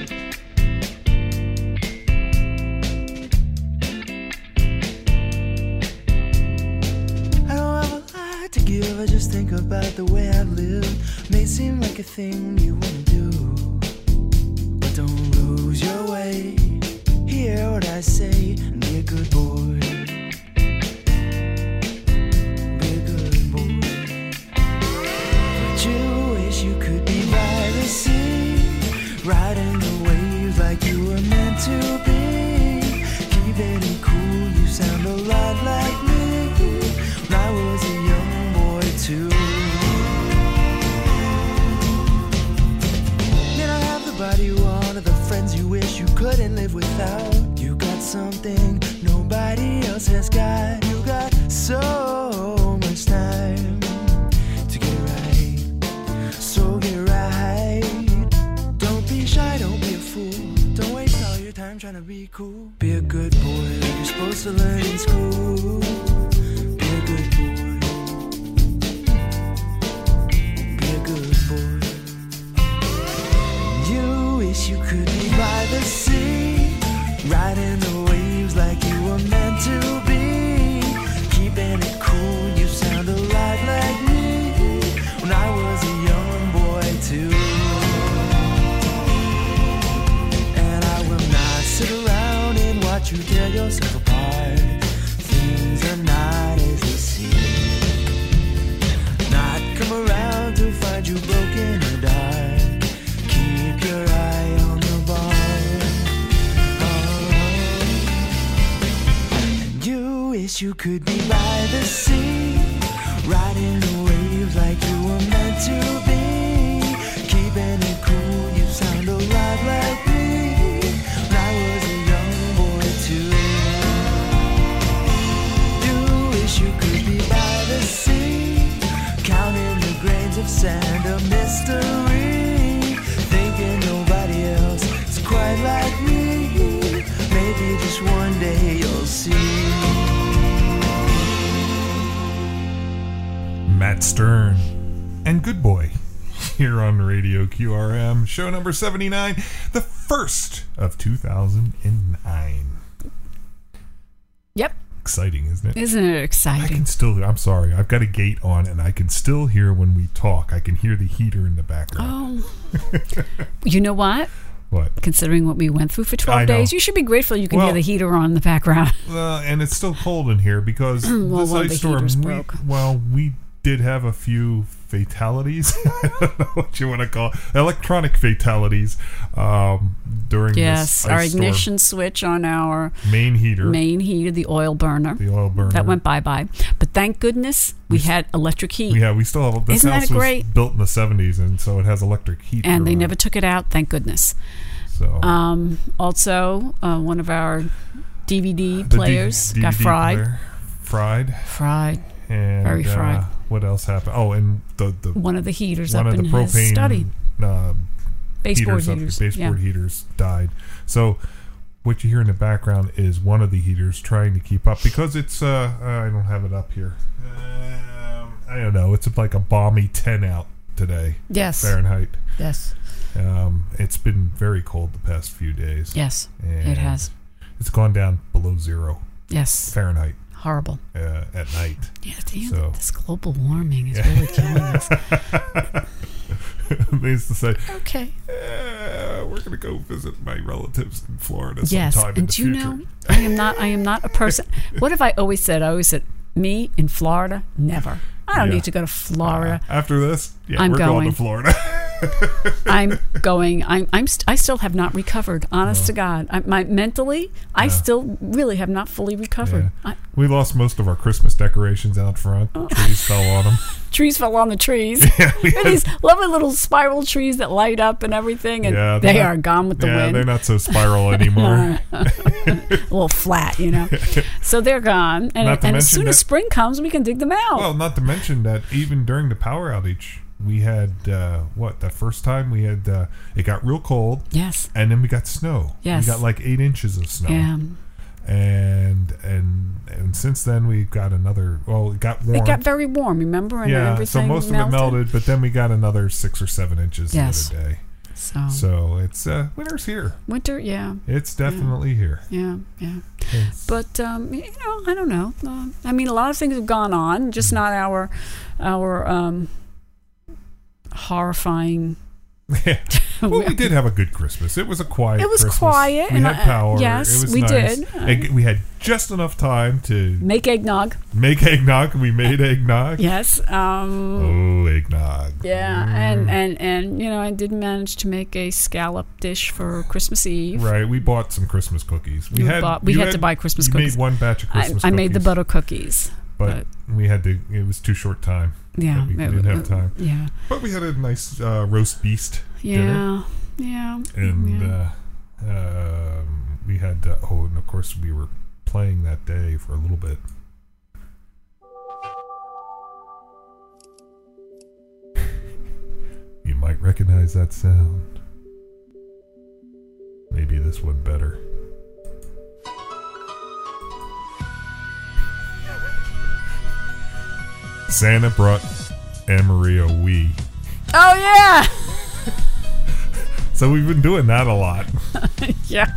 I don't have a lot to give, I just think about the way I've lived. May seem like a thing you wanna do, but don't lose your way. Hear what I say and be a good boy. Be a good boy. But you wish you could be by the sea, riding the waves like you were meant to be. Keeping it cool, you sound a lot like me when I was a young boy too. May not have the body you want or the friends you wish you couldn't live without. You got something nobody else has got. You got so much time to get right. So get right. Don't be shy, don't be a fool. Don't waste all your time trying to be cool. Be a good boy like you're supposed to learn in school. Be a good boy. Be a good boy. You wish you could be by the sea, riding the waves like you were meant to be. Keeping it cool, you sound a lot like me when I was a young boy too. And I will not sit around and watch you tear yourself apart. Things are not as they seem. Not come around to find you broken or dark. Keep your eye on the bar. And you wish you could be by the sea, riding the waves like you were meant to be. Keeping it cool, you sound a lot like me when I was a young boy too. You wish you could be by the sea, counting the grains of sand, a mystery. Thinking nobody else is quite like me. Maybe just one day you'll see. Matt Stern and Good Boy here on Radio QRM, show number 79, the first of 2009. Yep. Exciting, isn't it? Isn't it I exciting? can still, I'm sorry, I've got a gate on and I can still hear when we talk. I can hear the heater in the background. Oh. You know what? What? Considering what we went through for I 12 know. days, you should be grateful you can Well- hear the heater on in the background. And it's still cold in here because Well, this one of ice the storm, heaters broke. we did have a few fatalities. I don't know what you want to call it. Electronic fatalities during Yes, this our ice ignition switch on our storm. Main heater, main heater, the oil burner, the oil burner. that went bye-bye. But thank goodness we had electric heat. Yeah, we still have. This Isn't that house was great? built in the 70s, and so it has electric heat. And they throughout. never took it out, thank goodness. So Also, one of our DVD the players got DVD fried. player, fried. Fried. And Very fried. What else happened? Oh, and the One of the heaters one up of in the his propane study. Baseboard heaters. baseboard Yeah. heaters died. So what you hear in the background is one of the heaters trying to keep up because it's I don't have it up here. I don't know. It's like a balmy 10 out today. Yes. Fahrenheit. Yes. It's been very cold the past few days. Yes. And It has. It's gone down below 0 Yes. Fahrenheit Horrible. at night. Yeah, damn, So- this global warming is really killing us. Means to say, Okay. we're going to go visit my relatives in Florida Yes, sometime in and the do you future. know, I am not a person. What have I always said? I always said, me in Florida, never. I don't Yeah. need to go to Florida. After this, yeah, I'm we're going going. to Florida. I'm going. I still have not recovered. Honest to God, mentally, I still really have not fully recovered. We lost most of our Christmas decorations out front. Oh. Trees fell on them. Trees fell on the trees. Yeah, we They're had- these lovely little spiral trees that light up and everything, and Yeah, they they're are not- gone with the yeah, wind. they're not so spiral anymore. A little flat, So they're gone, Not and to as mention soon as that- spring comes, we can dig them out. Well, not to mention that even during the power outage, we had that first time we had it got real cold, yes. and then we got snow. Yes. We got like 8 inches of snow. Yeah. And since then we got another. Well, it got warm. It got very warm, remember? And yeah, everything so most of it melted, but then we got another 6 or 7 inches Yes. the other day. So, So it's winter's here. winter, yeah, It's definitely here. yeah. It's- But I don't know. I mean, a lot of things have gone on, just not our horrifying. Well, we did have a good Christmas. It was a quiet. It was Christmas. quiet, We and had power. yes, it was we nice. did. And we had just enough time to Make eggnog. make eggnog. We made eggnog. Yes. Oh, eggnog. Yeah, and I did manage to make a scallop dish for Christmas Eve. Right. We bought some Christmas cookies. We had to buy Christmas you cookies. made one batch of Christmas I cookies. made the butter cookies. but we had to. It was too short time. Yeah, We didn't have time. Yeah, But we had a nice roast beast dinner. yeah. And we had, and of course we were playing that day for a little bit. You might recognize that sound. Maybe this one better. Santa brought Anne-Marie a Wii. Oh yeah, So we've been doing that a lot. yeah.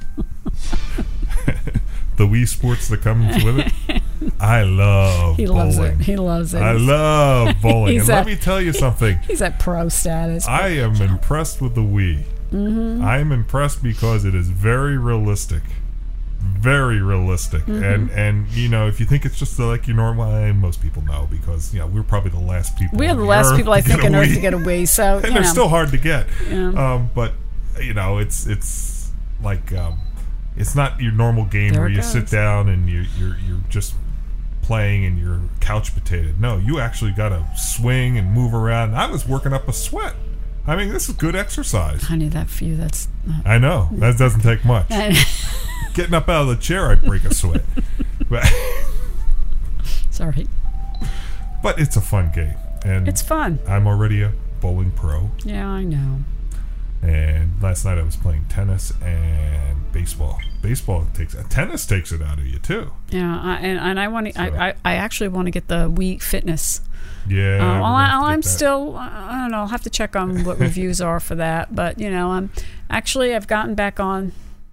The Wii Sports that comes with it. I love He bowling. loves it. He loves it. I love bowling. He's And let a- me tell you something. He's at pro status. I am impressed with the Wii. Mm-hmm. I am impressed because it is very realistic. Very realistic. Mm-hmm. And if you think it's just like your normal, most people know because we're probably the last people. We are on the last earth people I to get think a on earth Wii. to get a Wii. So And they're still hard to get. Yeah. But it's like it's not your normal game There where it you sit goes. down and you're just playing and you're couch potato. No, you actually got to swing and move around. I was working up a sweat. I mean, this is good exercise. honey, that for you. That's not. I know that doesn't take much. Getting up out of the chair, I break a sweat. Sorry. But it's a fun game, and It's fun. I'm already a bowling pro. Yeah, I know. And last night I was playing tennis and baseball. Tennis takes it out of you too. Yeah, and I want to. So- I actually want to get the Wii Fitness. Yeah. we're gonna have to I'm get that. still. I don't know. I'll have to check on what reviews are for that. But I've gotten back on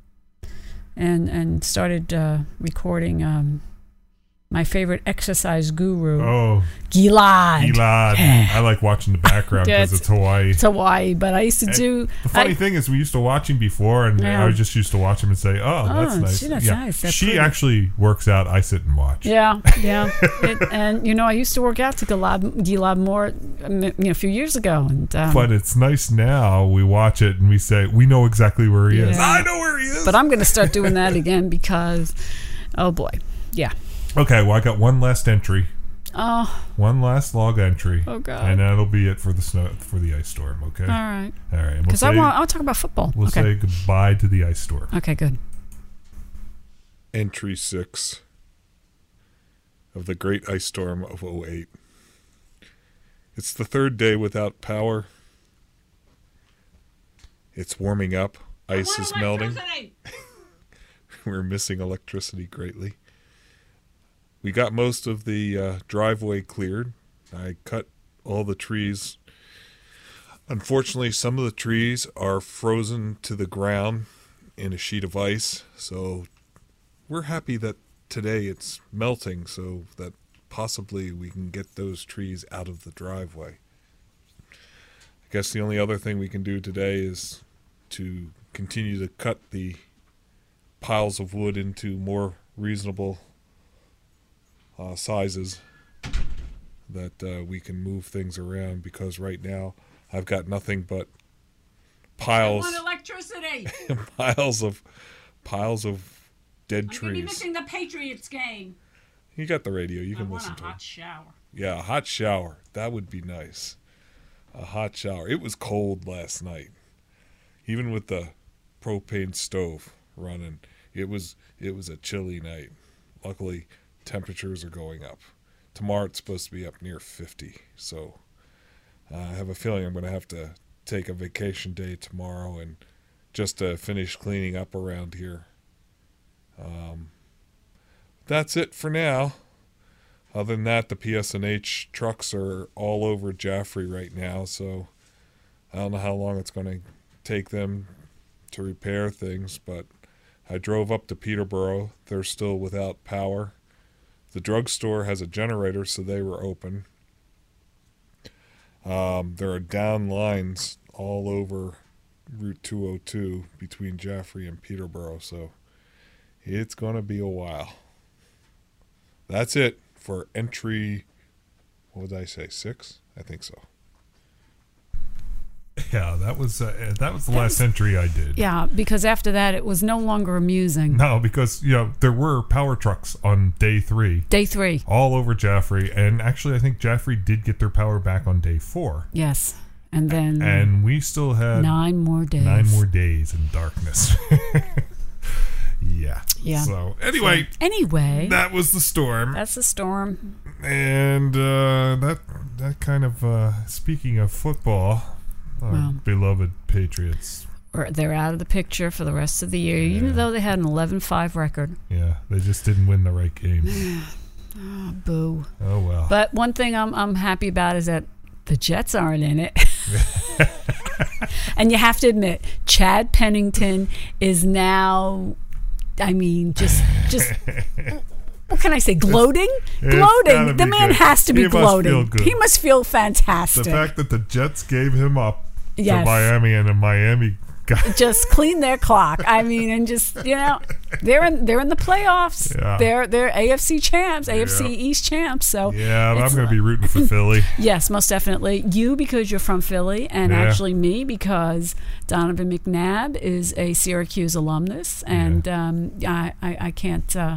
and started recording my favorite exercise guru, Oh, Gilad. Elad. I like watching the background Yeah, because it's Hawaii. It's Hawaii, but I used to do. The funny thing is, we used to watch him before, and Yeah. I was just used to watch him and say, "Oh, that's nice." gee, that's nice. That's she pretty. actually works out. I sit and watch. Yeah. And I used to work out to Gilad more, a few years ago, and But it's nice now. We watch it and we say, "We know exactly where he is." Yeah. I know where he is. But I'm going to start doing that again because, oh boy, yeah. Okay, well, I got one last entry, Oh, one last log entry. Oh, God. And that'll be it for the ice storm. Okay. all right. All right. And we'll Because say, I want to talk about football. we'll Okay. say goodbye to the ice storm. Okay, good. Entry 6 of the Great Ice Storm of 08. It's the third day without power. It's warming up. Ice is melting. We're missing electricity greatly. We got most of the driveway cleared. I cut all the trees Unfortunately, some of the trees are frozen to the ground in a sheet of ice, so we're happy that today it's melting so that possibly we can get those trees out of the driveway. I guess the only other thing we can do today is to continue to cut the piles of wood into more reasonable sizes that we can move things around, because right now I've got nothing but piles. I want electricity. piles of dead I'm trees. going to be missing the Patriots game. You got the radio. You I can want listen a to hot it. shower. Yeah, a hot shower. That would be nice. A hot shower. It was cold last night. Even with the propane stove running, it was a chilly night. Luckily, temperatures are going up. Tomorrow it's supposed to be up near 50. So I have a feeling I'm going to have to take a vacation day tomorrow and just to finish cleaning up around here. That's it for now. Other than that, the PSNH trucks are all over Jaffrey right now, so I don't know how long it's going to take them to repair things, but I drove up to Peterborough. They're still without power. The drugstore has a generator, so they were open. There are down lines all over Route 202 between Jaffrey and Peterborough, so it's going to be a while. That's it for entry, what did I say, 6? I think so. Yeah, that was the last entry I did. Yeah, because after that it was no longer amusing. No, because there were power trucks on day 3. Day 3. All over Jaffrey, and actually I think Jaffrey did get their power back on day 4. Yes. And then And we still had 9 more days. 9 more days in darkness. Yeah. Yeah. So anyway, that was the storm. That's the storm. And that kind of speaking of football, our Well, beloved Patriots. They're out of the picture for the rest of the year, even though they had an 11-5 record. Yeah, they just didn't win the right game. Oh, boo. Oh well. But one thing I'm happy about is that the Jets aren't in it. And you have to admit, Chad Pennington is now, I mean, just what can I say? Gloating? Gloating. The man has to be gloating. He must feel fantastic. The fact that the Jets gave him up Yes. to Miami, and then Miami got just clean their clock. I mean, and just they're in the playoffs. Yeah. They're AFC champs, AFC East champs. So yeah, but I'm going to be rooting for Philly. Yes, most definitely. You, because you're from Philly, and actually me, because Donovan McNabb is a Syracuse alumnus, and I can't. So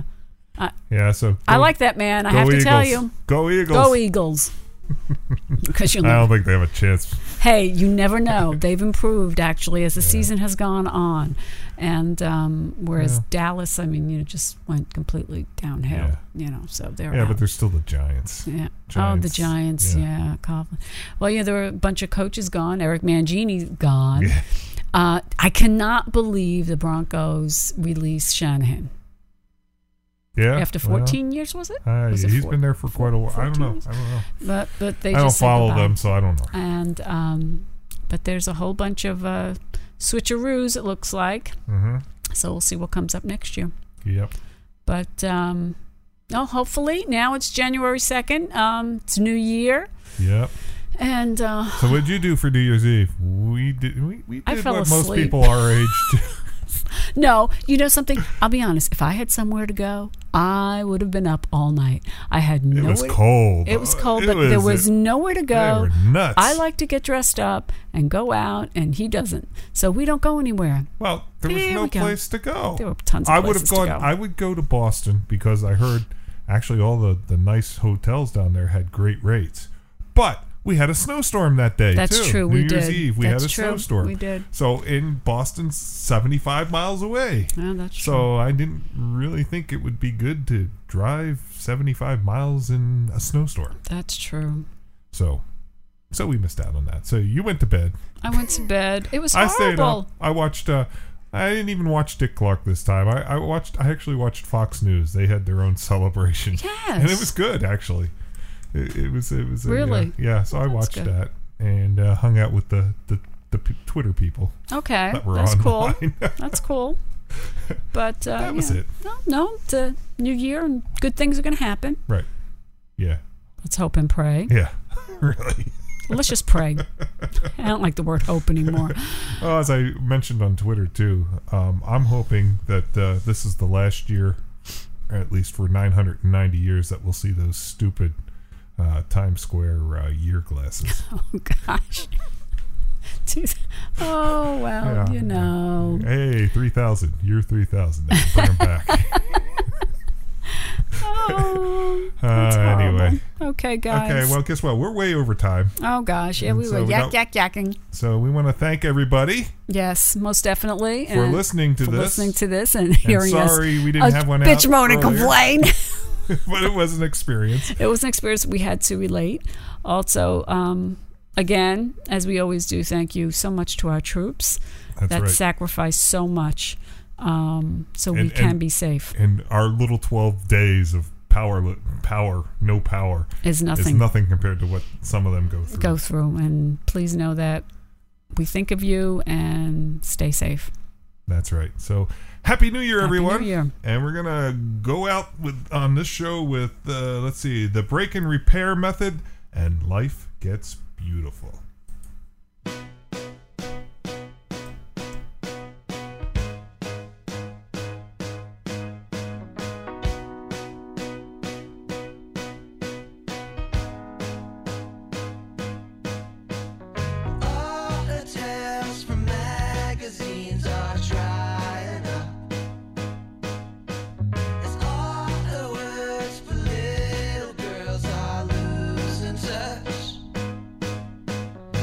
I like that man. I have to tell you, go Eagles. Go Eagles. Because I don't think they have a chance. Hey, you never know. They've improved actually as the season has gone on, and whereas Dallas, I mean, just went completely downhill. So they're out. But they're still the Giants. Yeah. Giants. Oh, the Giants. Yeah. Coughlin. Well, there were a bunch of coaches gone. Eric Mangini's gone. Yeah. I cannot believe the Broncos released Shanahan. Yeah. After 14 years, was it? He's been there for quite a while. I don't know. But they I don't just said follow goodbye. them, so I don't know. And but there's a whole bunch of switcheroos, it looks like. Mm-hmm. So we'll see what comes up next year. Yep. But hopefully now it's January 2nd. It's New Year. Yep. And so what did you do for New Year's Eve? We did I fell what most asleep. people our age do. No, you know something? I'll be honest. If I had somewhere to go, I would have been up all night. I had nowhere. It was cold. It was cold, but there was nowhere to go. They were nuts. I like to get dressed up and go out, and he doesn't. So we don't go anywhere. Well, there was no place to go. There were tons of places to go. I would go to Boston because I heard actually all the nice hotels down there had great rates. But we had a snowstorm that day, That's too. true. New We Year's did. Eve, we That's had a true. snowstorm. We did. So in Boston, 75 miles away. Yeah, that's true. So I didn't really think it would be good to drive 75 miles in a snowstorm. That's true. So we missed out on that. So you went to bed. I went to bed. It was I horrible. stayed up. I watched. I didn't even watch Dick Clark this time. I actually watched Fox News. They had their own celebration. Yes. And it was good, actually. It was Really? yeah. So I watched good. that. and hung out with the Twitter people. Okay, that were that's online. cool. That's cool. But that was it. No, it's a new year and good things are going to happen. Right. Yeah. Let's hope and pray. Yeah. Really. Well, let's just pray. I don't like the word hope anymore. Well, as I mentioned on Twitter too, I'm hoping that this is the last year, at least for 990 years, that we'll see those stupid Times Square year glasses. Oh gosh. Oh well, yeah. Hey, 3000, year 3000. Bring them back. Oh, that's anyway. horrible. Okay, guys. Okay, well, guess what? We're way over time. Oh gosh, yeah, we So were we don't- yakking. So we want to thank everybody Yes, most definitely. for and listening to for this. listening to this and hearing us sorry we didn't have one out bitch, moan, and earlier. complain. But it was an experience. It was an experience we had to relate. Also, again, as we always do, thank you so much to our troops That's that right. sacrifice so much so we And- can and- be safe. And our little 12 days of no power Is is nothing. nothing compared to what some of them go through. And please know that we think of you and stay safe. That's right. So Happy New Year, Happy everyone. New Year. And we're going to go out on this show with, let's see, the break and repair method, and life gets beautiful. All the tales from magazines are drying up. As all the words for little girls are losing touch.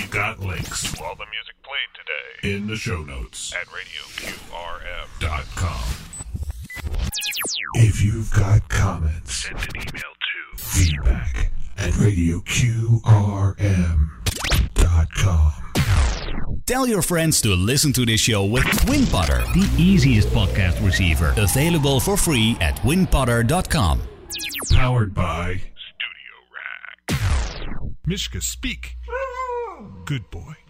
We've got links to all the music played today in the show notes at RadioQRM.com. If you've got comments, Send an email to feedback at RadioQRM.com. Tell your friends to listen to this show with WinPotter, the easiest podcast receiver, available for free at winpotter.com. Powered by Studio Rack. Mishka Speak. Good boy.